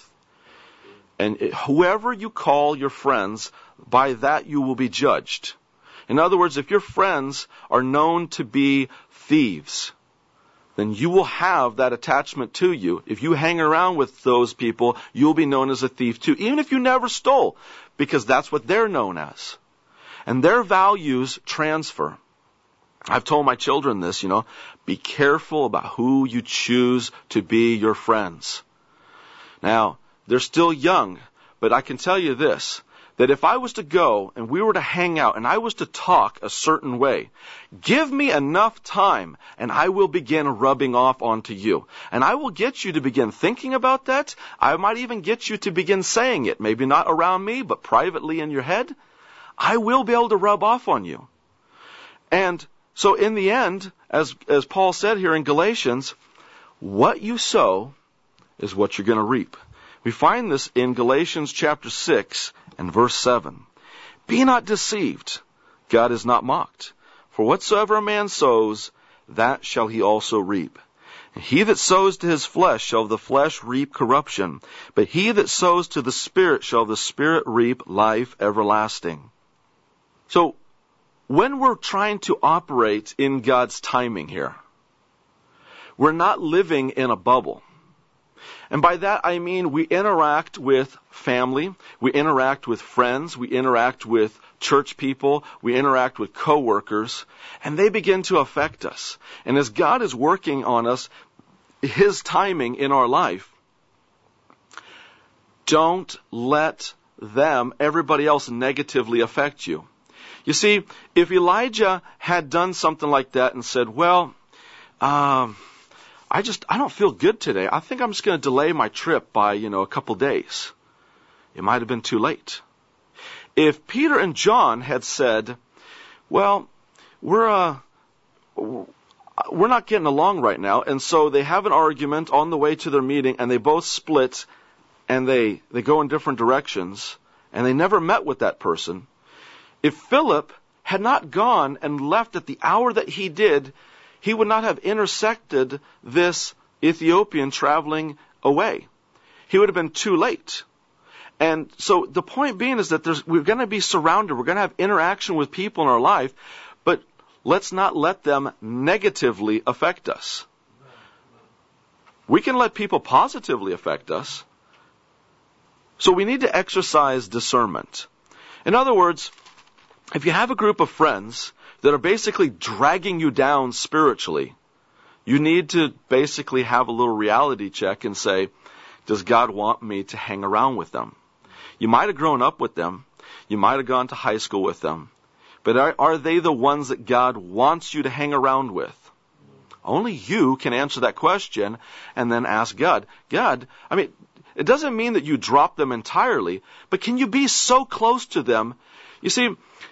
And whoever you call your friends, by that you will be judged. In other words, if your friends are known to be thieves, then you will have that attachment to you. If you hang around with those people, you'll be known as a thief too, even if you never stole, because that's what they're known as. And their values transfer. I've told my children this, you know, be careful about who you choose to be your friends. Now, they're still young, but I can tell you this, that if I was to go and we were to hang out and I was to talk a certain way, give me enough time and I will begin rubbing off onto you. And I will get you to begin thinking about that. I might even get you to begin saying it, maybe not around me, but privately in your head. I will be able to rub off on you. And so in the end, as, as Paul said here in Galatians, what you sow is what you're going to reap. We find this in Galatians chapter six and verse seven. Be not deceived, God is not mocked. For whatsoever a man sows, that shall he also reap. And he that sows to his flesh shall of the flesh reap corruption. But he that sows to the Spirit shall of the Spirit reap life everlasting. So, when we're trying to operate in God's timing here, we're not living in a bubble. And by that I mean we interact with family, we interact with friends, we interact with church people, we interact with coworkers, and they begin to affect us. And as God is working on us, His timing in our life, don't let them, everybody else, negatively affect you. You see, if Elijah had done something like that and said, well, um, I just, I don't feel good today. I think I'm just going to delay my trip by, you know, a couple days. It might have been too late. If Peter and John had said, well, we're, uh, we're not getting along right now. And so they have an argument on the way to their meeting and they both split and they, they go in different directions and they never met with that person. If Philip had not gone and left at the hour that he did, he would not have intersected this Ethiopian traveling away. He would have been too late. And so the point being is that there's, we're going to be surrounded. We're going to have interaction with people in our life, but let's not let them negatively affect us. We can let people positively affect us. So we need to exercise discernment. In other words, if you have a group of friends that are basically dragging you down spiritually, you need to basically have a little reality check and say, does God want me to hang around with them? You might have grown up with them. You might have gone to high school with them. But are, are they the ones that God wants you to hang around with? Only you can answer that question and then ask God. God, I mean, it doesn't mean that you drop them entirely, but can you be so close to them? You see,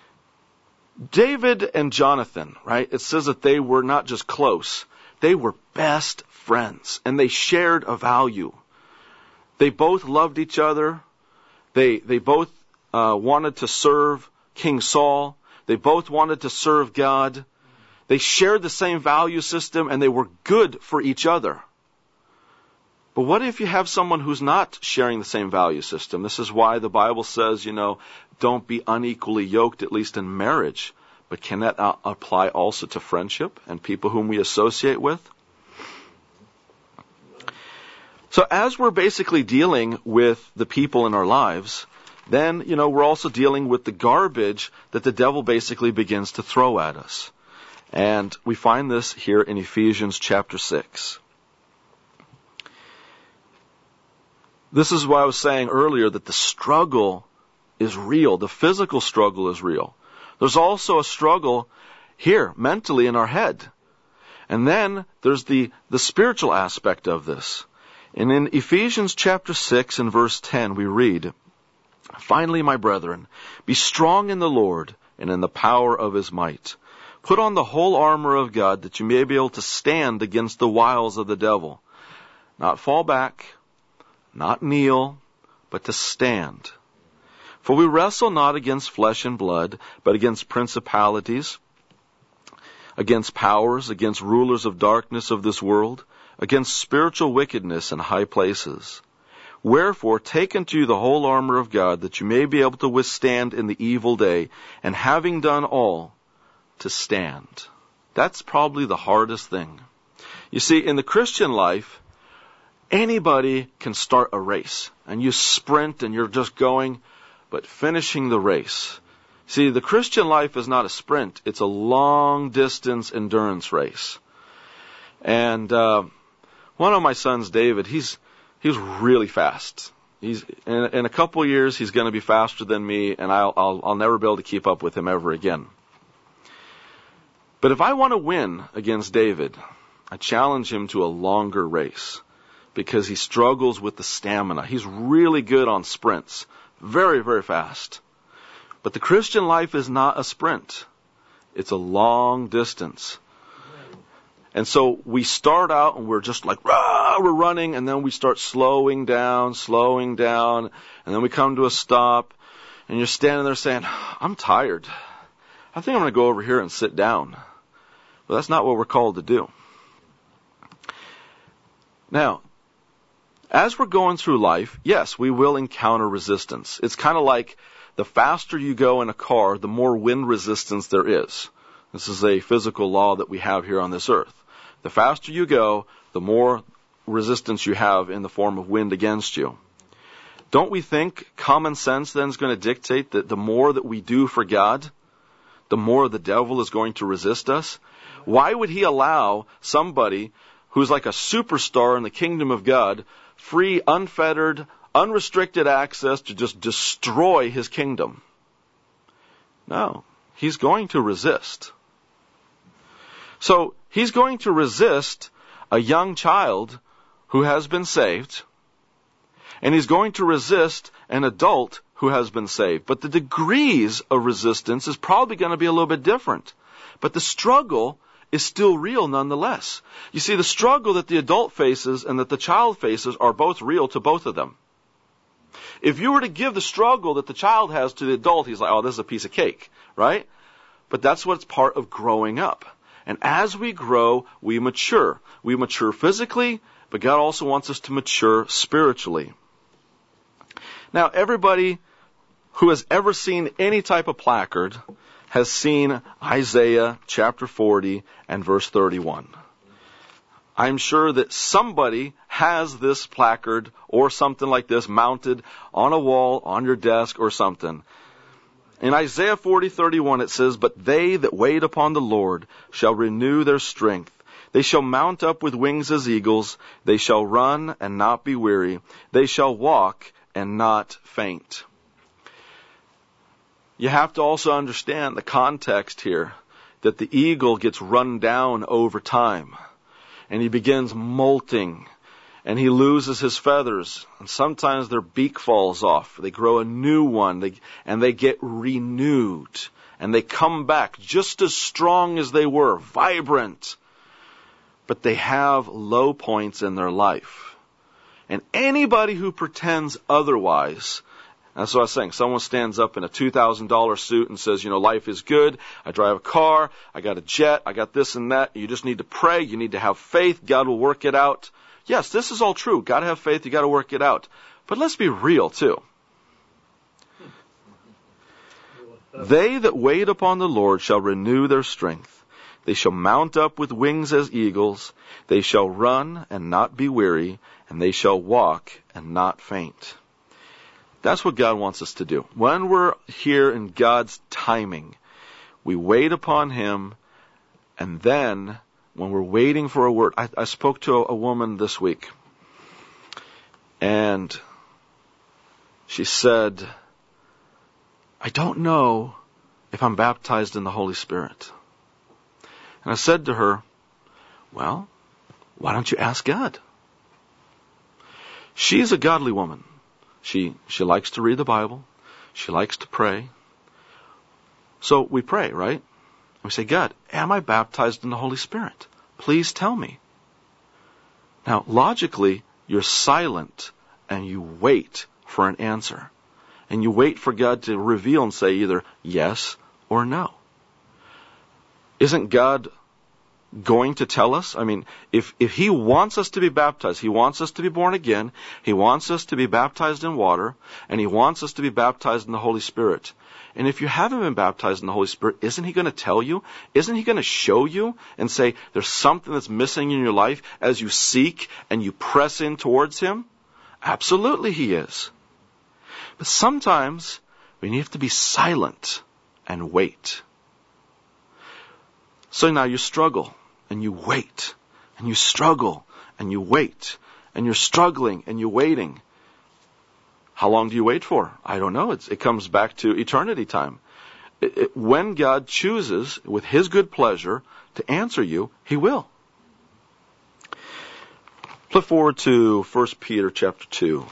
David and Jonathan, right? It says that they were not just close. They were best friends, and they shared a value. They both loved each other. They they both uh, wanted to serve King Saul. They both wanted to serve God. They shared the same value system, and they were good for each other. But what if you have someone who's not sharing the same value system? This is why the Bible says, you know, don't be unequally yoked, at least in marriage. But can that uh, apply also to friendship and people whom we associate with? So as we're basically dealing with the people in our lives, then, you know, we're also dealing with the garbage that the devil basically begins to throw at us. And we find this here in Ephesians chapter six. This is why I was saying earlier that the struggle is real. The physical struggle is real. There's also a struggle here, mentally in our head. And then there's the, the spiritual aspect of this. And in Ephesians chapter six and verse ten, we read, finally, my brethren, be strong in the Lord and in the power of His might. Put on the whole armor of God that you may be able to stand against the wiles of the devil. Not fall back, not kneel, but to stand. For we wrestle not against flesh and blood, but against principalities, against powers, against rulers of darkness of this world, against spiritual wickedness in high places. Wherefore, take unto you the whole armor of God, that you may be able to withstand in the evil day, and having done all, to stand. That's probably the hardest thing. You see, in the Christian life, anybody can start a race, and you sprint and you're just going, but finishing the race. See, the Christian life is not a sprint. It's a long-distance endurance race. And uh, one of my sons, David, he's He's really fast. He's in, in a couple of years, he's going to be faster than me, and I'll, I'll, I'll never be able to keep up with him ever again. But if I want to win against David, I challenge him to a longer race because he struggles with the stamina. He's really good on sprints, very, very fast. But the Christian life is not a sprint. It's a long distance. And so we start out and we're just like, rah, we're running, and then we start slowing down, slowing down, and then we come to a stop, and you're standing there saying, I'm tired. I think I'm going to go over here and sit down. But that's not what we're called to do. Now, as we're going through life, yes, we will encounter resistance. It's kind of like the faster you go in a car, the more wind resistance there is. This is a physical law that we have here on this earth. The faster you go, the more resistance you have in the form of wind against you. Don't we think common sense then is going to dictate that the more that we do for God, the more the devil is going to resist us? Why would he allow somebody who's like a superstar in the kingdom of God free, unfettered, unrestricted access to just destroy his kingdom? No, he's going to resist. So he's going to resist a young child who has been saved, and he's going to resist an adult who has been saved. But the degrees of resistance is probably going to be a little bit different. But the struggle is still real nonetheless. You see, the struggle that the adult faces and that the child faces are both real to both of them. If you were to give the struggle that the child has to the adult, he's like, oh, this is a piece of cake, right? But that's what's part of growing up. And as we grow, we mature. We mature physically, but God also wants us to mature spiritually. Now, everybody who has ever seen any type of placard has seen Isaiah chapter forty and verse thirty-one. I'm sure that somebody has this placard or something like this mounted on a wall, on your desk or something. In Isaiah forty thirty-one it says, "But they that wait upon the Lord shall renew their strength. They shall mount up with wings as eagles. They shall run and not be weary. They shall walk and not faint." You have to also understand the context here, that the eagle gets run down over time, and he begins molting, and he loses his feathers, and sometimes their beak falls off. They grow a new one, they, and they get renewed, and they come back just as strong as they were, vibrant. But they have low points in their life. And anybody who pretends otherwise, that's what I was saying. Someone stands up in a two thousand dollars suit and says, you know, life is good. I drive a car. I got a jet. I got this and that. You just need to pray. You need to have faith. God will work it out. Yes, this is all true. Got to have faith. You got to work it out. But let's be real too. They that wait upon the Lord shall renew their strength. They shall mount up with wings as eagles. They shall run and not be weary, and they shall walk and not faint. That's what God wants us to do. When we're here in God's timing, we wait upon Him, and then when we're waiting for a word, I, I spoke to a, a woman this week, and she said, I don't know if I'm baptized in the Holy Spirit. And I said to her, well, why don't you ask God? She's a godly woman. She she likes to read the Bible. She likes to pray. So we pray, right? We say, God, am I baptized in the Holy Spirit? Please tell me. Now, logically, you're silent and you wait for an answer. And you wait for God to reveal and say either yes or no. Isn't God going to tell us? I mean, if, if He wants us to be baptized, He wants us to be born again, He wants us to be baptized in water, and He wants us to be baptized in the Holy Spirit. And if you haven't been baptized in the Holy Spirit, isn't He going to tell you? Isn't He going to show you and say there's something that's missing in your life as you seek and you press in towards Him? Absolutely He is. But sometimes we have to be silent and wait. So now you struggle and you wait and you struggle and you wait. and you're struggling and you're waiting. How long do you wait for? I don't know. It's, it comes back to eternity time. It, it, when God chooses, with His good pleasure, to answer you, He will. Flip forward to First Peter chapter two.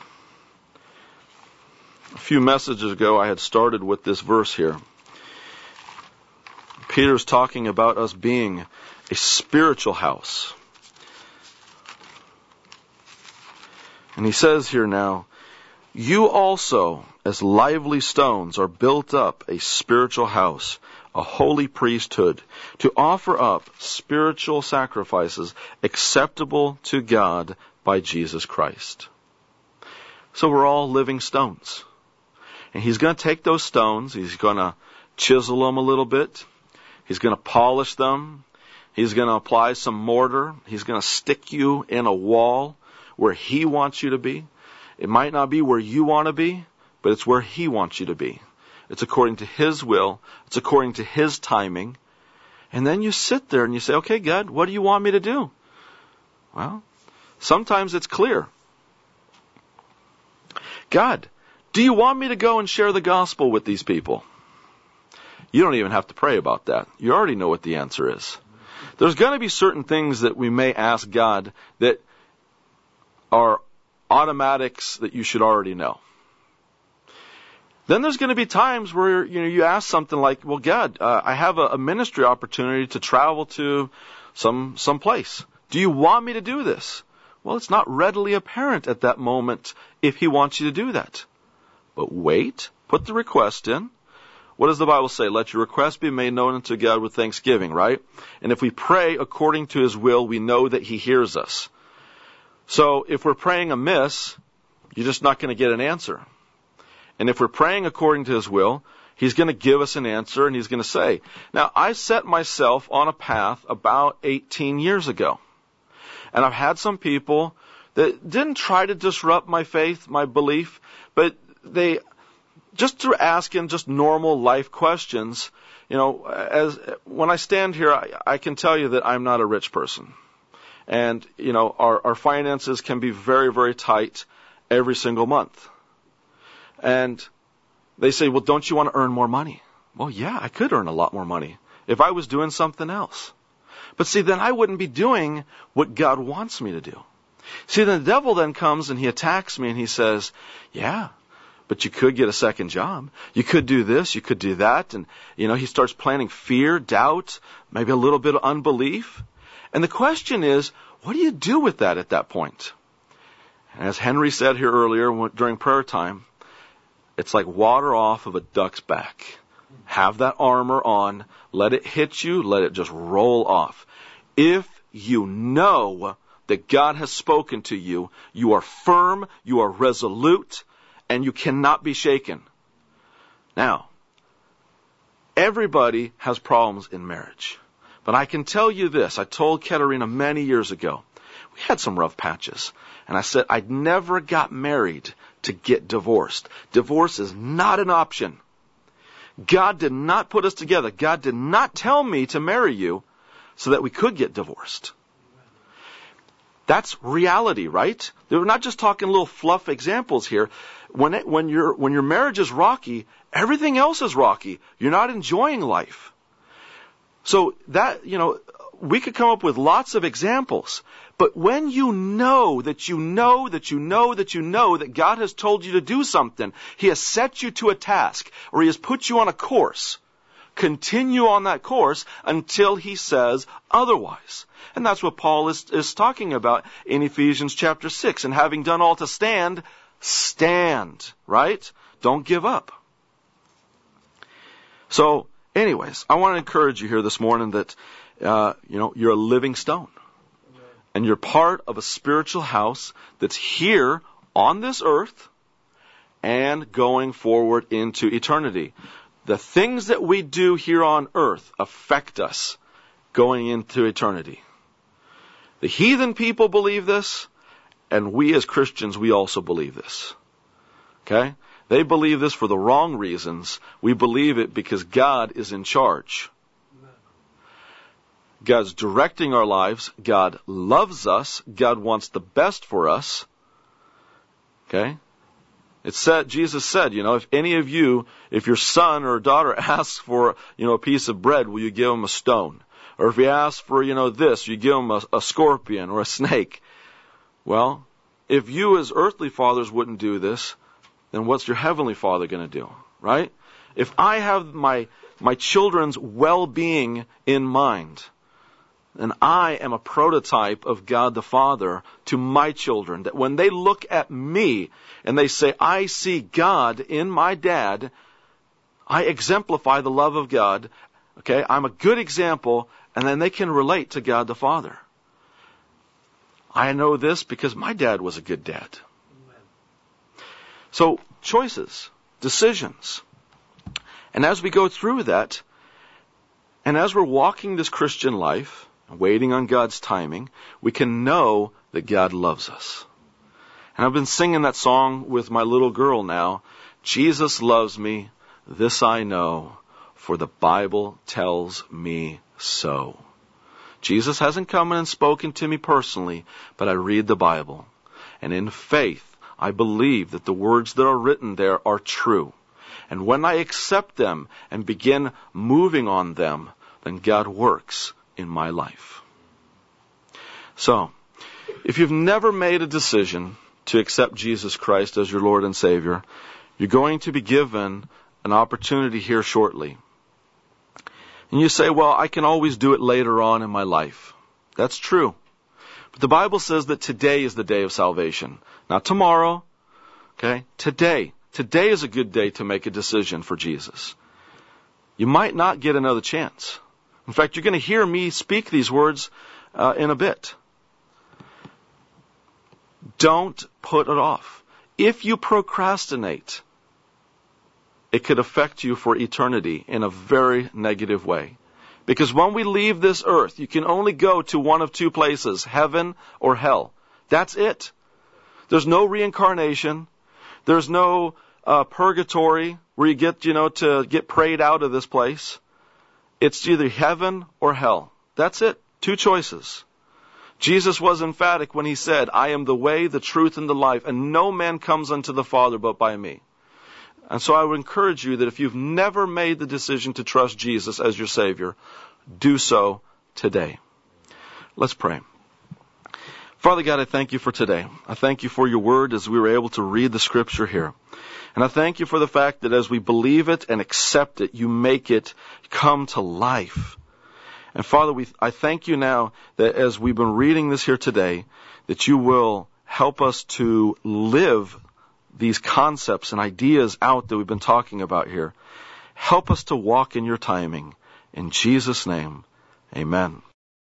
A few messages ago, I had started with this verse here. Peter's talking about us being a spiritual house. And he says here now, you also, as lively stones, are built up a spiritual house, a holy priesthood, to offer up spiritual sacrifices acceptable to God by Jesus Christ. So we're all living stones. And He's going to take those stones, He's going to chisel them a little bit, He's going to polish them, He's going to apply some mortar, He's going to stick you in a wall where He wants you to be. It might not be where you want to be, but it's where He wants you to be. It's according to His will. It's according to His timing. And then you sit there and you say, okay, God, what do you want me to do? Well, sometimes it's clear. God, do you want me to go and share the gospel with these people? You don't even have to pray about that. You already know what the answer is. There's going to be certain things that we may ask God that are automatics that you should already know. Then there's going to be times where, you know, you ask something like, well, God, uh, I have a, a ministry opportunity to travel to some some place. Do you want me to do this? Well, it's not readily apparent at that moment if He wants you to do that. But wait, put the request in. What does the Bible say? Let your request be made known unto God with thanksgiving, right? And if we pray according to His will, we know that He hears us. So if we're praying amiss, you're just not going to get an answer. And if we're praying according to His will, He's going to give us an answer and He's going to say. Now, I set myself on a path about eighteen years ago. And I've had some people that didn't try to disrupt my faith, my belief, but they, just through asking just normal life questions, you know, as when I stand here, I, I can tell you that I'm not a rich person. And, you know, our, our finances can be very, very tight every single month. And they say, well, don't you want to earn more money? Well, yeah, I could earn a lot more money if I was doing something else. But see, then I wouldn't be doing what God wants me to do. See, then the devil then comes and he attacks me and he says, yeah, but you could get a second job. You could do this, you could do that. And, you know, he starts planting fear, doubt, maybe a little bit of unbelief. And the question is, what do you do with that at that point? And as Henry said here earlier during prayer time, it's like water off of a duck's back. Have that armor on, let it hit you, let it just roll off. If you know that God has spoken to you, you are firm, you are resolute, and you cannot be shaken. Now, everybody has problems in marriage. But I can tell you this, I told Katerina many years ago, we had some rough patches. And I said, I never got married to get divorced. Divorce is not an option. God did not put us together. God did not tell me to marry you so that we could get divorced. That's reality, right? We're not just talking little fluff examples here. When it, when your when your marriage is rocky, everything else is rocky. You're not enjoying life. So that, you know, we could come up with lots of examples. But when you know that you know that you know that you know that God has told you to do something, He has set you to a task, or He has put you on a course, continue on that course until He says otherwise. And that's what Paul is, is talking about in Ephesians chapter six. And having done all to stand, stand, right? Don't give up. So, anyways, I want to encourage you here this morning that, uh, you know, you're a living stone. And you're part of a spiritual house that's here on this earth and going forward into eternity. The things that we do here on earth affect us going into eternity. The heathen people believe this, and we as Christians, we also believe this. Okay? They believe this for the wrong reasons. We believe it because God is in charge. God's directing our lives. God loves us. God wants the best for us. Okay? It said, Jesus said, you know, if any of you, if your son or daughter asks for, you know, a piece of bread, will you give him a stone? Or if he asks for, you know, this, you give him a, a scorpion or a snake. Well, if you as earthly fathers wouldn't do this, then what's your heavenly Father going to do? Right? If I have my, my children's well-being in mind, and I am a prototype of God the Father to my children, that when they look at me and they say, I see God in my dad, I exemplify the love of God, okay, I'm a good example, and then they can relate to God the Father. I know this because my dad was a good dad. So, choices, decisions. And as we go through that, and as we're walking this Christian life, waiting on God's timing, we can know that God loves us. And I've been singing that song with my little girl now. Jesus loves me, this I know, for the Bible tells me so. Jesus hasn't come in and spoken to me personally, but I read the Bible. And in faith, I believe that the words that are written there are true. And when I accept them and begin moving on them, then God works in my life. So, if you've never made a decision to accept Jesus Christ as your Lord and Savior, you're going to be given an opportunity here shortly. And you say, well, I can always do it later on in my life. That's true. But the Bible says that today is the day of salvation. Not tomorrow. Okay? Today. Today is a good day to make a decision for Jesus. You might not get another chance. In fact, you're going to hear me speak these words uh, in a bit. Don't put it off. If you procrastinate, it could affect you for eternity in a very negative way. Because when we leave this earth, you can only go to one of two places, heaven or hell. That's it. There's no reincarnation. There's no uh, purgatory where you get, you know, to get prayed out of this place. It's either heaven or hell. That's it. Two choices. Jesus was emphatic when he said, I am the way, the truth, and the life, and no man comes unto the Father but by me. And so I would encourage you that if you've never made the decision to trust Jesus as your Savior, do so today. Let's pray. Father God, I thank you for today. I thank you for your word as we were able to read the scripture here. And I thank you for the fact that as we believe it and accept it, you make it come to life. And Father, we, I thank you now that as we've been reading this here today, that you will help us to live these concepts and ideas out that we've been talking about here. Help us to walk in your timing. In Jesus' name, amen.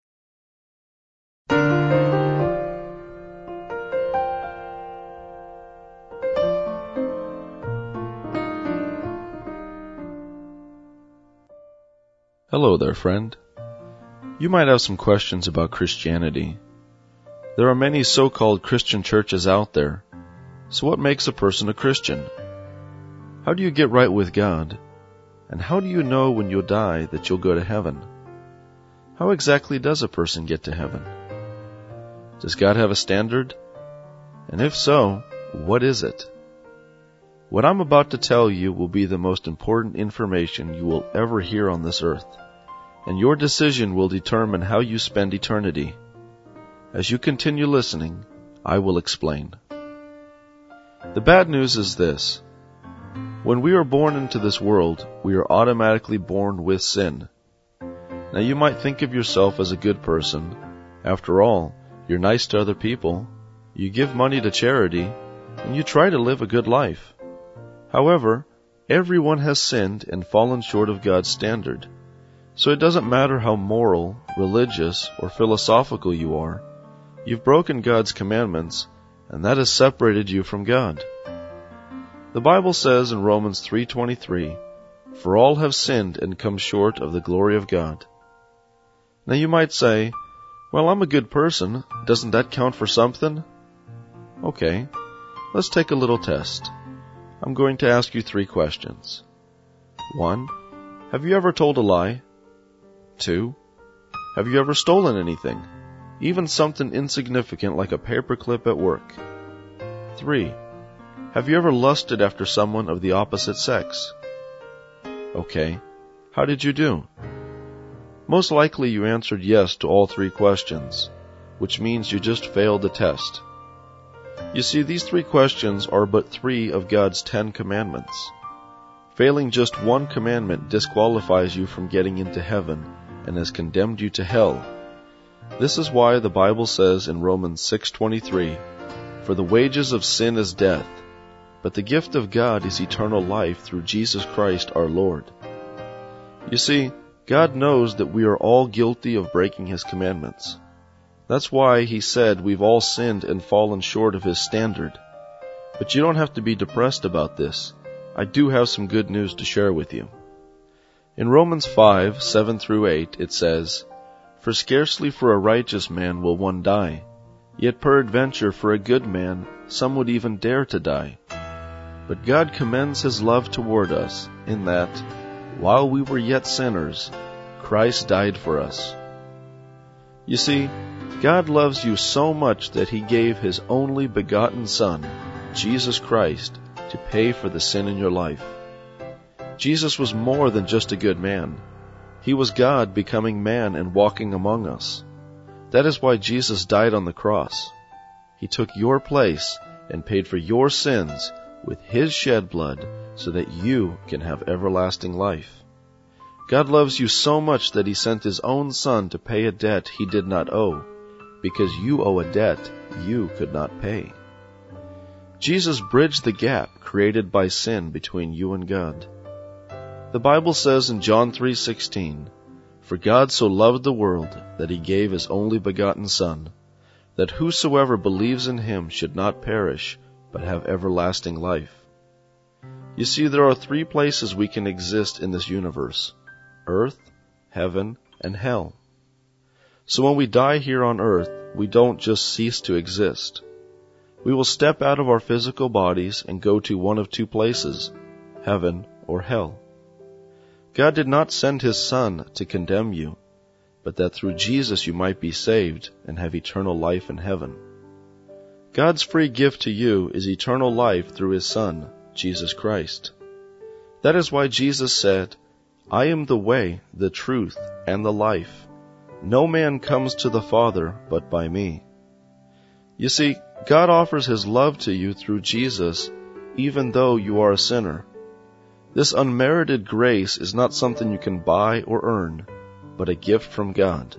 Hello there, friend. You might have some questions about Christianity. There are many so-called Christian churches out there. So what makes a person a Christian? How do you get right with God? And how do you know when you'll die that you'll go to heaven? How exactly does a person get to heaven? Does God have a standard? And if so, what is it? What I'm about to tell you will be the most important information you will ever hear on this earth, and your decision will determine how you spend eternity. As you continue listening, I will explain. The bad news is this. When we are born into this world, we are automatically born with sin. Now you might think of yourself as a good person. After all, you're nice to other people, you give money to charity, and you try to live a good life. However, everyone has sinned and fallen short of God's standard. So it doesn't matter how moral, religious, or philosophical you are. You've broken God's commandments, and that has separated you from God. The Bible says in Romans three twenty-three, "For all have sinned and come short of the glory of God." Now you might say, well, I'm a good person. Doesn't that count for something? Okay, let's take a little test. I'm going to ask you three questions. One, have you ever told a lie? Two, Have you ever stolen anything? Even something insignificant like a paperclip at work. three. Have you ever lusted after someone of the opposite sex? Okay. How did you do? Most likely you answered yes to all three questions, which means you just failed the test. You see, these three questions are but three of God's Ten Commandments. Failing just one commandment disqualifies you from getting into heaven and has condemned you to hell. This is why the Bible says in Romans six twenty-three, "For the wages of sin is death, but the gift of God is eternal life through Jesus Christ our Lord." You see, God knows that we are all guilty of breaking His commandments. That's why He said we've all sinned and fallen short of His standard. But you don't have to be depressed about this. I do have some good news to share with you. In Romans five, seven through eight, it says, "For scarcely for a righteous man will one die, yet peradventure for a good man some would even dare to die. But God commends His love toward us, in that, while we were yet sinners, Christ died for us." You see, God loves you so much that He gave His only begotten Son, Jesus Christ, to pay for the sin in your life. Jesus was more than just a good man. He was God becoming man and walking among us. That is why Jesus died on the cross. He took your place and paid for your sins with His shed blood so that you can have everlasting life. God loves you so much that He sent His own Son to pay a debt He did not owe, because you owe a debt you could not pay. Jesus bridged the gap created by sin between you and God. The Bible says in John three sixteen, "For God so loved the world that He gave His only begotten Son, that whosoever believes in Him should not perish, but have everlasting life." You see, there are three places we can exist in this universe: earth, heaven, and hell. So when we die here on earth, we don't just cease to exist. We will step out of our physical bodies and go to one of two places, heaven or hell. God did not send His Son to condemn you, but that through Jesus you might be saved and have eternal life in heaven. God's free gift to you is eternal life through His Son, Jesus Christ. That is why Jesus said, "I am the way, the truth, and the life. No man comes to the Father but by me." You see, God offers His love to you through Jesus, even though you are a sinner. This unmerited grace is not something you can buy or earn, but a gift from God.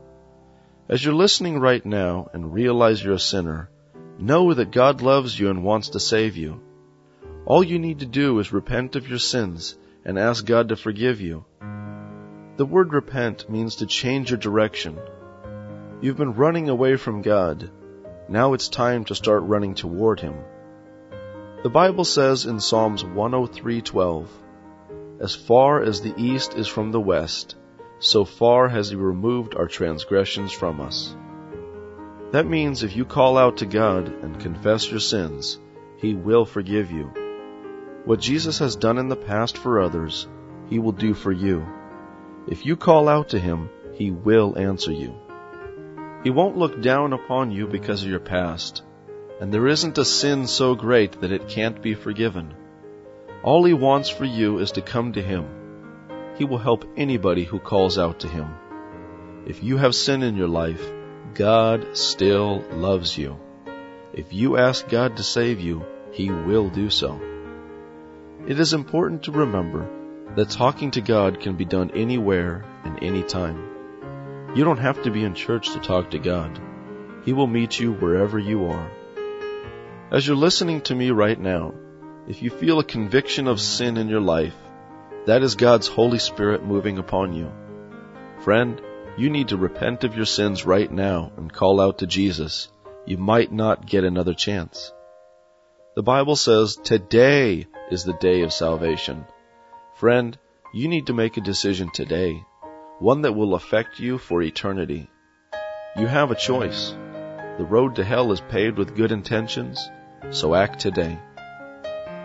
As you're listening right now and realize you're a sinner, know that God loves you and wants to save you. All you need to do is repent of your sins and ask God to forgive you. The word repent means to change your direction. You've been running away from God. Now it's time to start running toward Him. The Bible says in Psalms one oh three twelve, "As far as the east is from the west, so far has He removed our transgressions from us." That means if you call out to God and confess your sins, He will forgive you. What Jesus has done in the past for others, He will do for you. If you call out to Him, He will answer you. He won't look down upon you because of your past, and there isn't a sin so great that it can't be forgiven. All He wants for you is to come to Him. He will help anybody who calls out to Him. If you have sin in your life, God still loves you. If you ask God to save you, He will do so. It is important to remember that talking to God can be done anywhere and anytime. You don't have to be in church to talk to God. He will meet you wherever you are. As you're listening to me right now, if you feel a conviction of sin in your life, that is God's Holy Spirit moving upon you. Friend, you need to repent of your sins right now and call out to Jesus. You might not get another chance. The Bible says today is the day of salvation. Friend, you need to make a decision today, one that will affect you for eternity. You have a choice. The road to hell is paved with good intentions, so act today.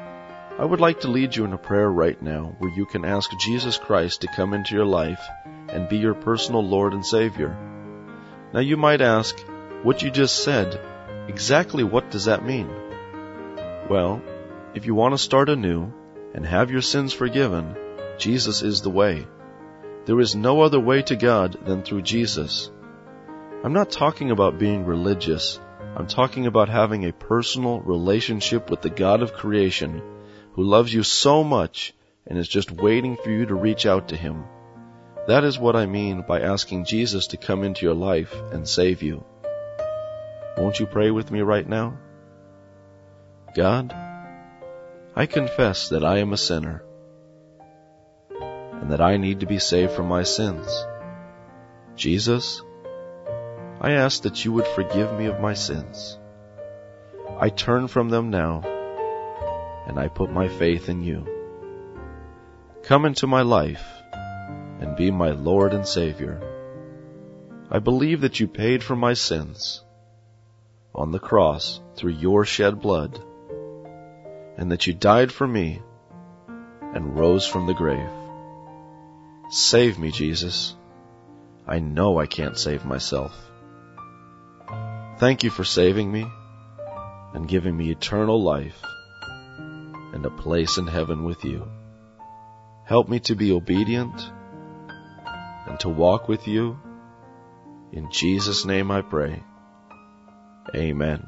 I would like to lead you in a prayer right now where you can ask Jesus Christ to come into your life and be your personal Lord and Savior. Now you might ask, what you just said, exactly what does that mean? Well, if you want to start anew and have your sins forgiven, Jesus is the way. There is no other way to God than through Jesus. I'm not talking about being religious. I'm talking about having a personal relationship with the God of creation who loves you so much and is just waiting for you to reach out to Him. That is what I mean by asking Jesus to come into your life and save you. Won't you pray with me right now? God, I confess that I am a sinner and that I need to be saved from my sins. Jesus, I ask that you would forgive me of my sins. I turn from them now, and I put my faith in you. Come into my life and be my Lord and Savior. I believe that you paid for my sins on the cross through your shed blood, and that you died for me and rose from the grave. Save me, Jesus. I know I can't save myself. Thank you for saving me and giving me eternal life and a place in heaven with you. Help me to be obedient and to walk with you. In Jesus' name I pray. Amen.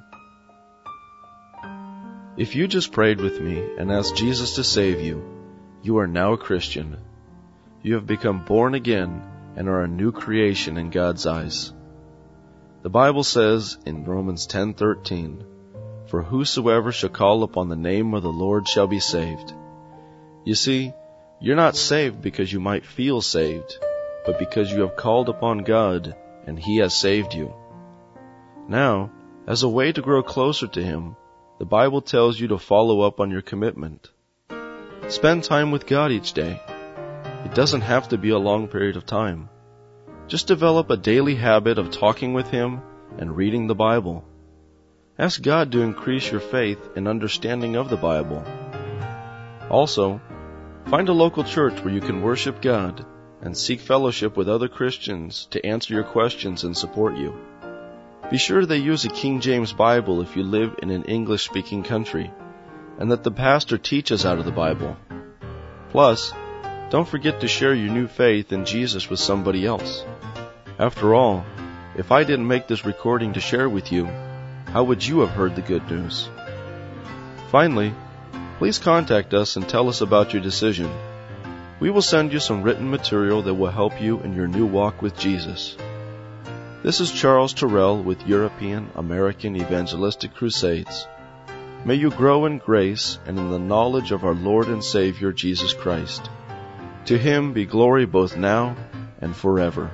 If you just prayed with me and asked Jesus to save you, you are now a Christian. You have become born again and are a new creation in God's eyes. The Bible says in Romans ten thirteen, "For whosoever shall call upon the name of the Lord shall be saved." You see, you're not saved because you might feel saved, but because you have called upon God and He has saved you. Now, as a way to grow closer to Him, the Bible tells you to follow up on your commitment. Spend time with God each day. It doesn't have to be a long period of time. Just develop a daily habit of talking with Him and reading the Bible. Ask God to increase your faith and understanding of the Bible. Also, find a local church where you can worship God and seek fellowship with other Christians to answer your questions and support you. Be sure they use a King James Bible if you live in an English-speaking country, and that the pastor teaches out of the Bible. Plus, don't forget to share your new faith in Jesus with somebody else. After all, if I didn't make this recording to share with you, how would you have heard the good news? Finally, please contact us and tell us about your decision. We will send you some written material that will help you in your new walk with Jesus. This is Charles Terrell with European American Evangelistic Crusades. May you grow in grace and in the knowledge of our Lord and Savior Jesus Christ. To Him be glory both now and forever.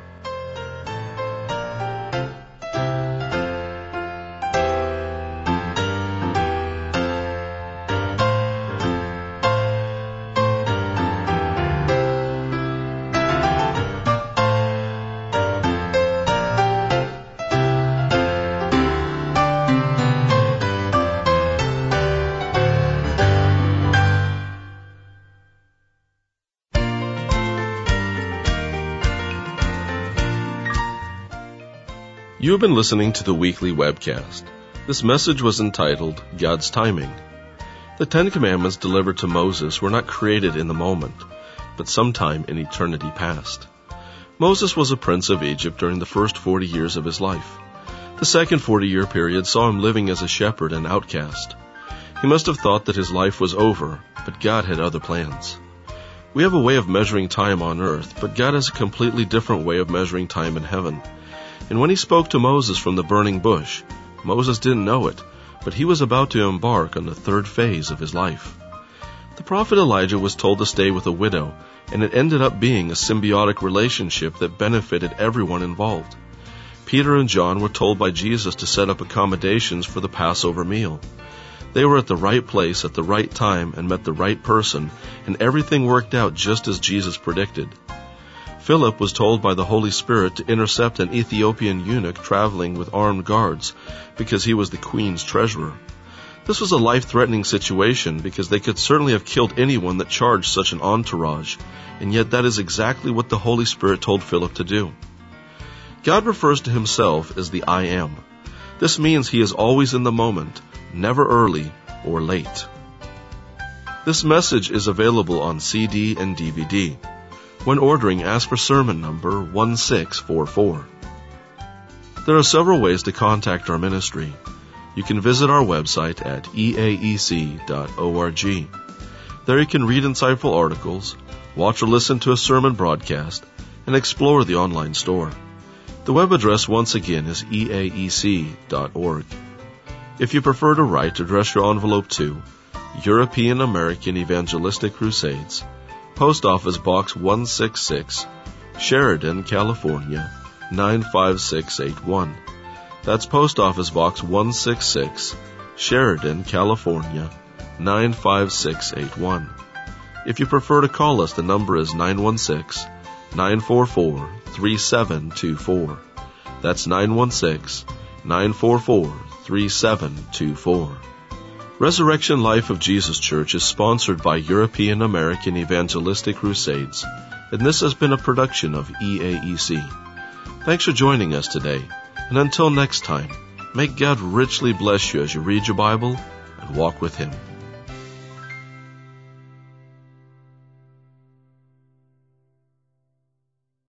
You have been listening to the weekly webcast. This message was entitled, God's Timing. The Ten Commandments delivered to Moses were not created in the moment, but sometime in eternity past. Moses was a prince of Egypt during the first forty years of his life. The second forty-year period saw him living as a shepherd and outcast. He must have thought that his life was over, but God had other plans. We have a way of measuring time on earth, but God has a completely different way of measuring time in heaven. And when He spoke to Moses from the burning bush, Moses didn't know it, but he was about to embark on the third phase of his life. The prophet Elijah was told to stay with a widow, and it ended up being a symbiotic relationship that benefited everyone involved. Peter and John were told by Jesus to set up accommodations for the Passover meal. They were at the right place at the right time and met the right person, and everything worked out just as Jesus predicted. Philip was told by the Holy Spirit to intercept an Ethiopian eunuch traveling with armed guards because he was the queen's treasurer. This was a life-threatening situation because they could certainly have killed anyone that charged such an entourage, and yet that is exactly what the Holy Spirit told Philip to do. God refers to himself as the I Am. This means he is always in the moment, never early or late. This message is available on C D and D V D. When ordering, ask for sermon number one six four four. There are several ways to contact our ministry. You can visit our website at e a e c dot org. There you can read insightful articles, watch or listen to a sermon broadcast, and explore the online store. The web address once again is e a e c dot org. If you prefer to write, address your envelope to European American Evangelistic Crusades, Post Office Box one sixty-six, Sheridan, California, nine five six eight one. That's Post Office Box one sixty-six, Sheridan, California, nine five six eight one. If you prefer to call us, the number is nine one six, nine four four, three seven two four. That's nine one six, nine four four, three seven two four. Resurrection Life of Jesus Church is sponsored by European American Evangelistic Crusades, and this has been a production of E A E C. Thanks for joining us today, and until next time, may God richly bless you as you read your Bible and walk with Him.